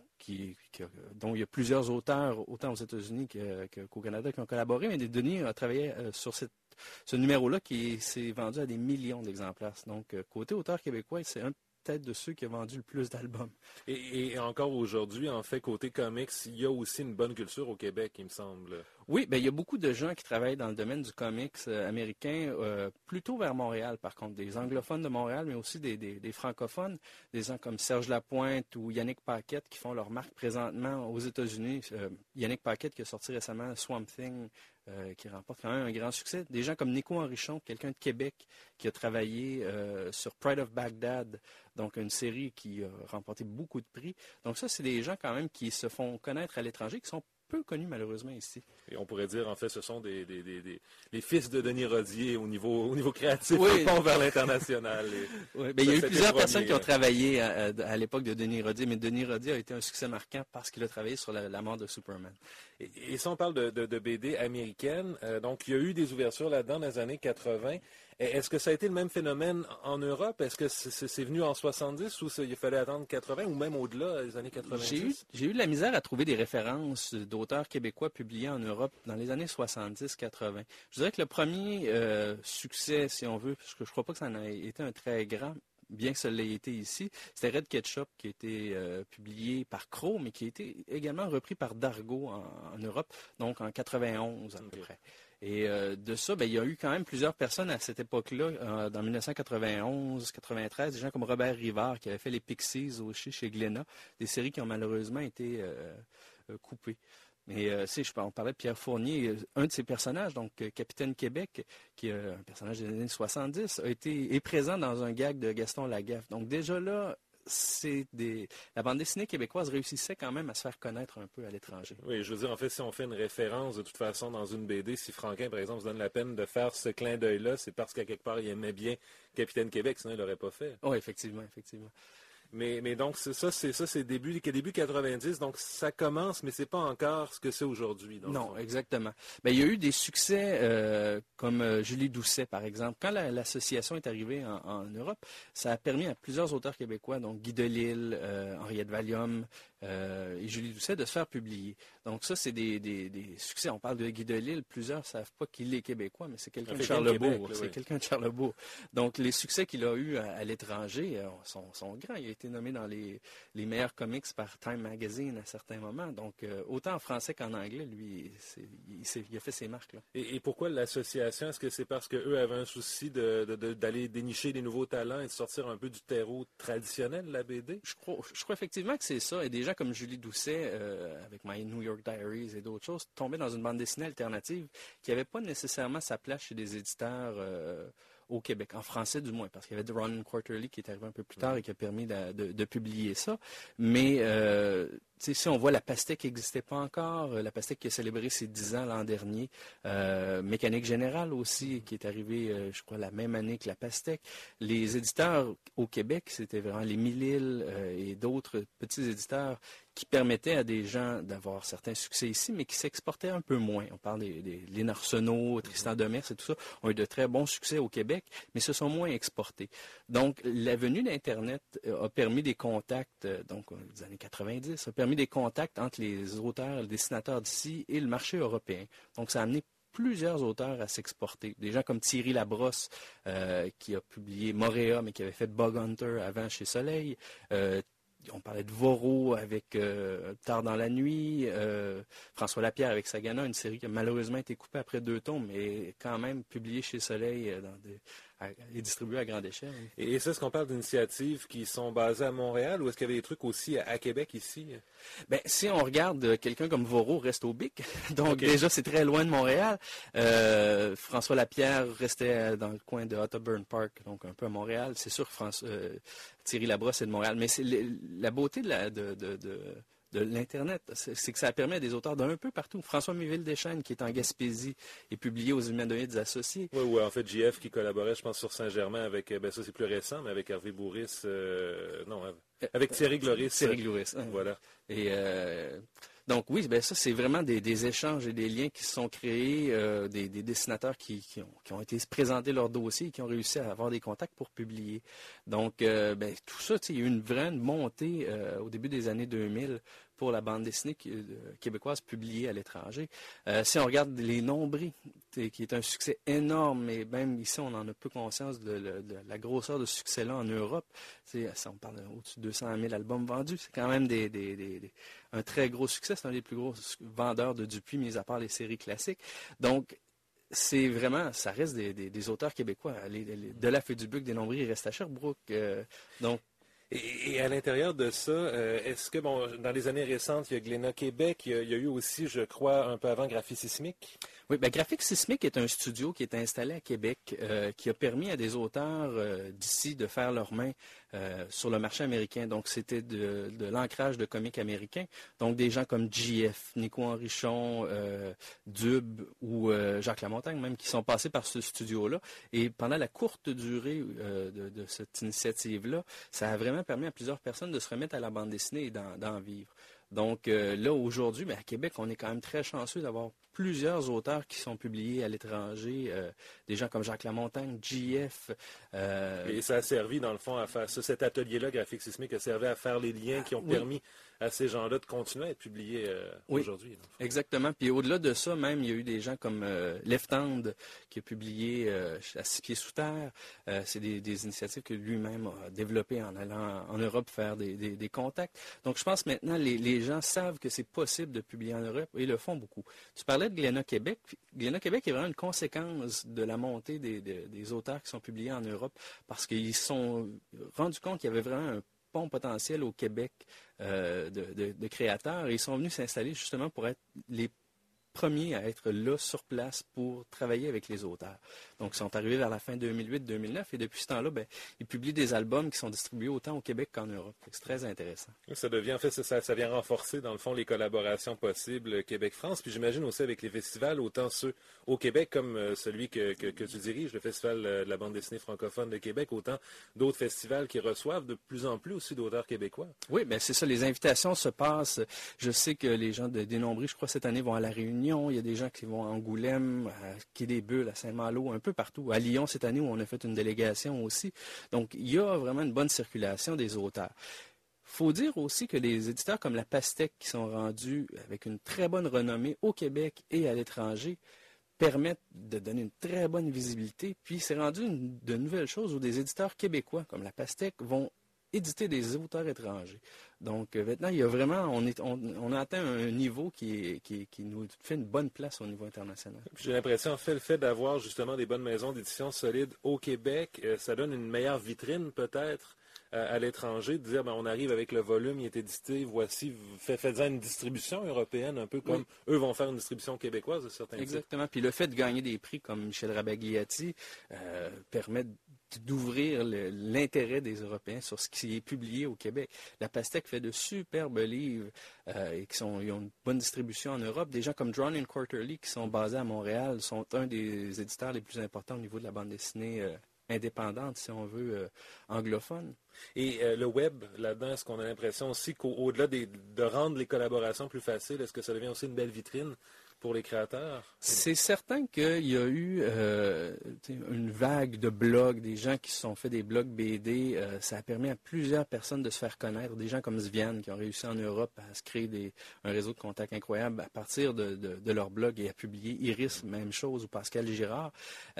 dont il y a plusieurs auteurs, autant aux États-Unis qu'au Canada, qui ont collaboré, mais Denis a travaillé sur ce numéro-là qui s'est vendu à des millions d'exemplaires. Donc, côté auteur québécois, c'est peut-être de ceux qui ont vendu le plus d'albums. Et encore aujourd'hui, en fait, côté comics, il y a aussi une bonne culture au Québec, il me semble. Oui, bien, il y a beaucoup de gens qui travaillent dans le domaine du comics américain, plutôt vers Montréal, par contre. Des anglophones de Montréal, mais aussi des francophones, des gens comme Serge Lapointe ou Yannick Paquette qui font leur marque présentement aux États-Unis. Yannick Paquette qui a sorti récemment Swamp Thing, qui remporte quand même un grand succès. Des gens comme Nico Henrichon, quelqu'un de Québec, qui a travaillé sur Pride of Baghdad, donc une série qui a remporté beaucoup de prix. Donc ça, c'est des gens quand même qui se font connaître à l'étranger, qui sont peu connus malheureusement ici. Et on pourrait dire, en fait, ce sont les fils de Denis Rodier au niveau créatif, oui. Vers l'international. Oui, il y a eu plusieurs personnes qui ont travaillé à l'époque de Denis Rodier, mais Denis Rodier a été un succès marquant parce qu'il a travaillé sur la mort de Superman. Et si on parle de BD américaine, donc il y a eu des ouvertures là-dedans dans les années 80. Est-ce que ça a été le même phénomène en Europe? Est-ce que c'est venu en 70 ou il fallait attendre 80 ou même au-delà des années 90? J'ai eu de la misère à trouver des références d'auteurs québécois publiés en Europe dans les années 70-80. Je dirais que le premier succès, si on veut, parce que je ne crois pas que ça en a été un très grand, bien que ça l'ait été ici, c'était Red Ketchup qui a été publié par Crow, mais qui a été également repris par Dargaud en Europe, donc en 91 à peu près. Et de ça, il y a eu quand même plusieurs personnes à cette époque-là, dans 1991-93, des gens comme Robert Rivard qui avait fait les Pixies aussi chez Glénat, des séries qui ont malheureusement été coupées. Mais on parlait de Pierre Fournier, un de ses personnages, donc Capitaine Québec, qui est un personnage des années 70, est présent dans un gag de Gaston Lagaffe. Donc déjà là, la bande dessinée québécoise réussissait quand même à se faire connaître un peu à l'étranger. Oui, je veux dire, en fait, si on fait une référence, de toute façon, dans une BD, si Franquin, par exemple, se donne la peine de faire ce clin d'œil-là, c'est parce qu'à quelque part, il aimait bien Capitaine Québec, sinon il l'aurait pas fait. Oui, effectivement. Mais donc, c'est début 90, donc ça commence, mais c'est pas encore ce que c'est aujourd'hui. Non, exactement. Il y a eu des succès comme Julie Doucet, par exemple. Quand l'association est arrivée en Europe, ça a permis à plusieurs auteurs québécois, donc Guy Delisle, Henriette Valium et Julie Doucet, de se faire publier. Donc ça, c'est des succès. On parle de Guy Delisle, plusieurs ne savent pas qu'il est québécois, mais c'est quelqu'un de Charlebourg. C'est quelqu'un de Charlebourg. Donc les succès qu'il a eus à l'étranger sont grands. Il a été nommé dans les meilleurs comics par Time Magazine à certains moments. Donc autant en français qu'en anglais, lui, il a fait ses marques. Là. Et pourquoi l'association? Est-ce que c'est parce qu'eux avaient un souci d'aller dénicher des nouveaux talents et de sortir un peu du terreau traditionnel de la BD? Je crois effectivement que c'est ça. Et des gens comme Julie Doucet, avec My New York Diaries et d'autres choses, tombaient dans une bande dessinée alternative qui n'avait pas nécessairement sa place chez des éditeurs au Québec, en français du moins, parce qu'il y avait Ron Quarterly qui est arrivé un peu plus tard et qui a permis de publier ça. Mais si on voit La Pastèque qui n'existait pas encore, La Pastèque qui a célébré ses 10 ans l'an dernier, Mécanique Générale aussi, qui est arrivé, je crois, la même année que La Pastèque. Les éditeurs au Québec, c'était vraiment les Mille-Îles et d'autres petits éditeurs qui permettaient à des gens d'avoir certains succès ici, mais qui s'exportaient un peu moins. On parle des Lynn Arsenault, Tristan Demers et tout ça, ont eu de très bons succès au Québec, mais se sont moins exportés. Donc, la venue d'Internet a permis des contacts, donc des années 90, a permis permis des contacts entre les auteurs, les dessinateurs d'ici et le marché européen. Donc, ça a amené plusieurs auteurs à s'exporter. Des gens comme Thierry Labrosse, qui a publié Moréa, mais qui avait fait Bug Hunter avant chez Soleil. On parlait de Voro avec Tard dans la nuit, François Lapierre avec Sagana, une série qui a malheureusement été coupée après 2 tomes, mais quand même publiée chez Soleil et distribuée à grande échelle. Et ça, est-ce qu'on parle d'initiatives qui sont basées à Montréal ou est-ce qu'il y avait des trucs aussi à Québec ici? Ben, si on regarde quelqu'un comme Voro reste au Bic, donc déjà c'est très loin de Montréal. François Lapierre restait dans le coin de Otterburn Park, donc un peu à Montréal. C'est sûr que Thierry Labrosse est de Montréal, mais c'est la beauté de l'Internet, c'est que ça permet à des auteurs d'un peu partout. François Méville-Deschênes, qui est en Gaspésie, est publié aux Humanoïdes Associés. Oui, en fait, JF qui collaborait, je pense, sur Saint-Germain avec, ça c'est plus récent, mais avec Hervé Bourris, avec Thierry Gloris. Thierry Gloris, voilà. Et donc oui, ça c'est vraiment des échanges et des liens qui se sont créés, des dessinateurs qui ont été présenter leur dossier et qui ont réussi à avoir des contacts pour publier. Donc tout ça, il y a eu une vraie montée au début des années 2000 pour la bande dessinée québécoise publiée à l'étranger. Si on regarde Les Nombrés, qui est un succès énorme, et même ici, on en a peu conscience de la grosseur de ce succès-là en Europe. On parle au-dessus de 200 000 albums vendus. C'est quand même un très gros succès. C'est un des plus gros vendeurs de Dupuis, mis à part les séries classiques. Donc, c'est vraiment, ça reste des auteurs québécois. De la Feu-du-Buc, des Nombrés, il reste à Sherbrooke. Et à l'intérieur de ça, est-ce que, dans les années récentes, il y a Glénat Québec, il y a eu aussi, je crois, un peu avant, Graphique Sismique? Oui, Graphique Sismique est un studio qui est installé à Québec, qui a permis à des auteurs d'ici de faire leurs mains sur le marché américain. Donc, c'était de l'ancrage de comics américains. Donc, des gens comme JF, Nico Henrichon, Dub ou Jacques Lamontagne même, qui sont passés par ce studio-là. Et pendant la courte durée de cette initiative-là, ça a vraiment permis à plusieurs personnes de se remettre à la bande dessinée et d'en vivre. Donc là, aujourd'hui, à Québec, on est quand même très chanceux d'avoir plusieurs auteurs qui sont publiés à l'étranger, des gens comme Jacques Lamontagne, JF. Et ça a servi, dans le fond, à faire ça. Cet atelier-là, Graphique Sismique, a servi à faire les liens qui ont permis à ces gens-là de continuer à être publiés aujourd'hui. Exactement. Puis au-delà de ça, même, il y a eu des gens comme Left Hand, qui a publié à 6 pieds sous terre. C'est des initiatives que lui-même a développées en allant en Europe faire des contacts. Donc, je pense maintenant, les gens savent que c'est possible de publier en Europe et le font beaucoup. Tu parlais de Glénat Québec. Glénat Québec est vraiment une conséquence de la montée des auteurs qui sont publiés en Europe parce qu'ils se sont rendus compte qu'il y avait vraiment un bon potentiel au Québec de créateurs et ils sont venus s'installer justement pour être les premiers à être là sur place pour travailler avec les auteurs. Donc, ils sont arrivés vers la fin 2008-2009 et depuis ce temps-là, ils publient des albums qui sont distribués autant au Québec qu'en Europe. C'est très intéressant. Ça devient, en fait, ça vient renforcer, dans le fond, les collaborations possibles Québec-France. Puis j'imagine aussi avec les festivals, autant ceux au Québec comme celui que tu diriges, le Festival de la bande dessinée francophone de Québec, autant d'autres festivals qui reçoivent de plus en plus aussi d'auteurs québécois. Oui, c'est ça. Les invitations se passent. Je sais que les gens de Dénombrés, je crois, cette année vont à La Réunion. Il y a des gens qui vont à Angoulême, à Quai des Bulles, à Saint-Malo, un peu partout. À Lyon, cette année, où on a fait une délégation aussi. Donc, il y a vraiment une bonne circulation des auteurs. Il faut dire aussi que les éditeurs comme La Pastèque, qui sont rendus avec une très bonne renommée au Québec et à l'étranger, permettent de donner une très bonne visibilité. Puis, c'est rendu de nouvelles choses où des éditeurs québécois comme La Pastèque vont éditer des auteurs étrangers. Donc maintenant, il y a vraiment, on a atteint un niveau qui nous fait une bonne place au niveau international. J'ai l'impression, en fait, le fait d'avoir justement des bonnes maisons d'édition solides au Québec, ça donne une meilleure vitrine peut-être à l'étranger, de dire on arrive avec le volume, il est édité, voici, faites-en une distribution européenne, un peu comme eux vont faire une distribution québécoise de certains Exactement. Puis le fait de gagner des prix comme Michel Rabagliati permet d'ouvrir l'intérêt des Européens sur ce qui est publié au Québec. La Pastèque fait de superbes livres et ils ont une bonne distribution en Europe. Des gens comme Drawn and Quarterly, qui sont basés à Montréal, sont un des éditeurs les plus importants au niveau de la bande dessinée indépendante, si on veut, anglophone. Et le web, là-dedans, est-ce qu'on a l'impression aussi qu'au-delà de rendre les collaborations plus faciles, est-ce que ça devient aussi une belle vitrine pour les créateurs? C'est certain qu'il y a eu une vague de blogs, des gens qui se sont fait des blogs BD. Ça a permis à plusieurs personnes de se faire connaître. Des gens comme Svian qui ont réussi en Europe à se créer un réseau de contacts incroyable à partir de leur blog et à publier. Iris, même chose, ou Pascal Girard.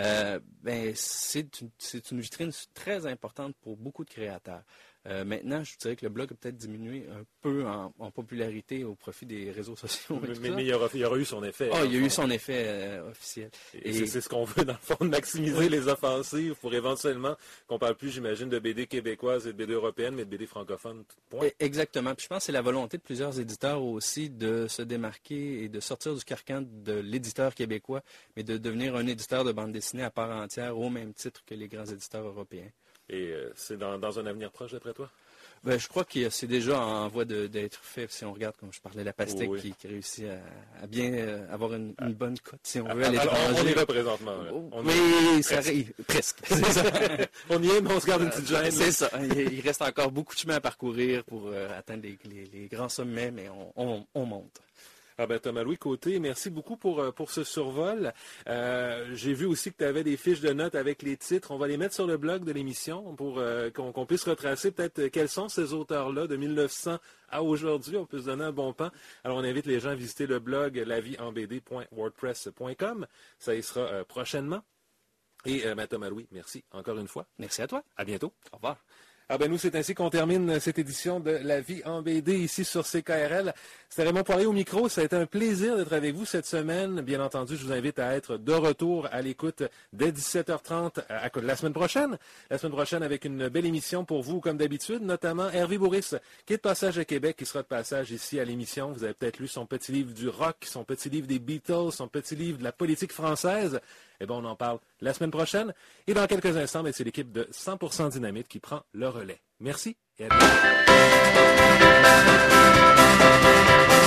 C'est une vitrine très importante pour beaucoup de créateurs. Maintenant, je dirais que le blog a peut-être diminué un peu en popularité au profit des réseaux sociaux. Mais il y aura eu son effet. Il y a eu son effet officiel. Et c'est ce qu'on veut, dans le fond, de maximiser les offensives pour éventuellement qu'on parle plus, j'imagine, de BD québécoise et de BD européenne, mais de BD francophone. Point. Exactement. Puis je pense que c'est la volonté de plusieurs éditeurs aussi de se démarquer et de sortir du carcan de l'éditeur québécois, mais de devenir un éditeur de bande dessinée à part entière au même titre que les grands éditeurs européens. Et c'est dans un avenir proche, d'après toi? Je crois que c'est déjà en voie d'être fait. Si on regarde, comme je parlais, la pastèque qui réussit à bien avoir une bonne cote, si on veut, à l'étranger. On est là présentement. Oui, ça arrive. Presque. C'est ça. On y est, mais on se garde une petite gêne. C'est ça. Il reste encore beaucoup de chemin à parcourir pour atteindre les grands sommets, mais on monte. Thomas-Louis Côté, merci beaucoup pour ce survol. J'ai vu aussi que tu avais des fiches de notes avec les titres. On va les mettre sur le blog de l'émission pour qu'on puisse retracer peut-être quels sont ces auteurs-là de 1900 à aujourd'hui. On peut se donner un bon pan. Alors, on invite les gens à visiter le blog laviehenbd.wordpress.com. Ça y sera prochainement. Et Thomas-Louis, merci encore une fois. Merci à toi. À bientôt. Au revoir. Nous, c'est ainsi qu'on termine cette édition de La Vie en BD ici sur CKRL. C'était Raymond Poirier au micro. Ça a été un plaisir d'être avec vous cette semaine. Bien entendu, je vous invite à être de retour à l'écoute dès 17h30 la semaine prochaine. La semaine prochaine avec une belle émission pour vous, comme d'habitude, notamment Hervé Bourris, qui est de passage à Québec, qui sera de passage ici à l'émission. Vous avez peut-être lu son petit livre du rock, son petit livre des Beatles, son petit livre de la politique française. On en parle la semaine prochaine. Et dans quelques instants, c'est l'équipe de 100% Dynamite qui prend le relais. Merci et à bientôt.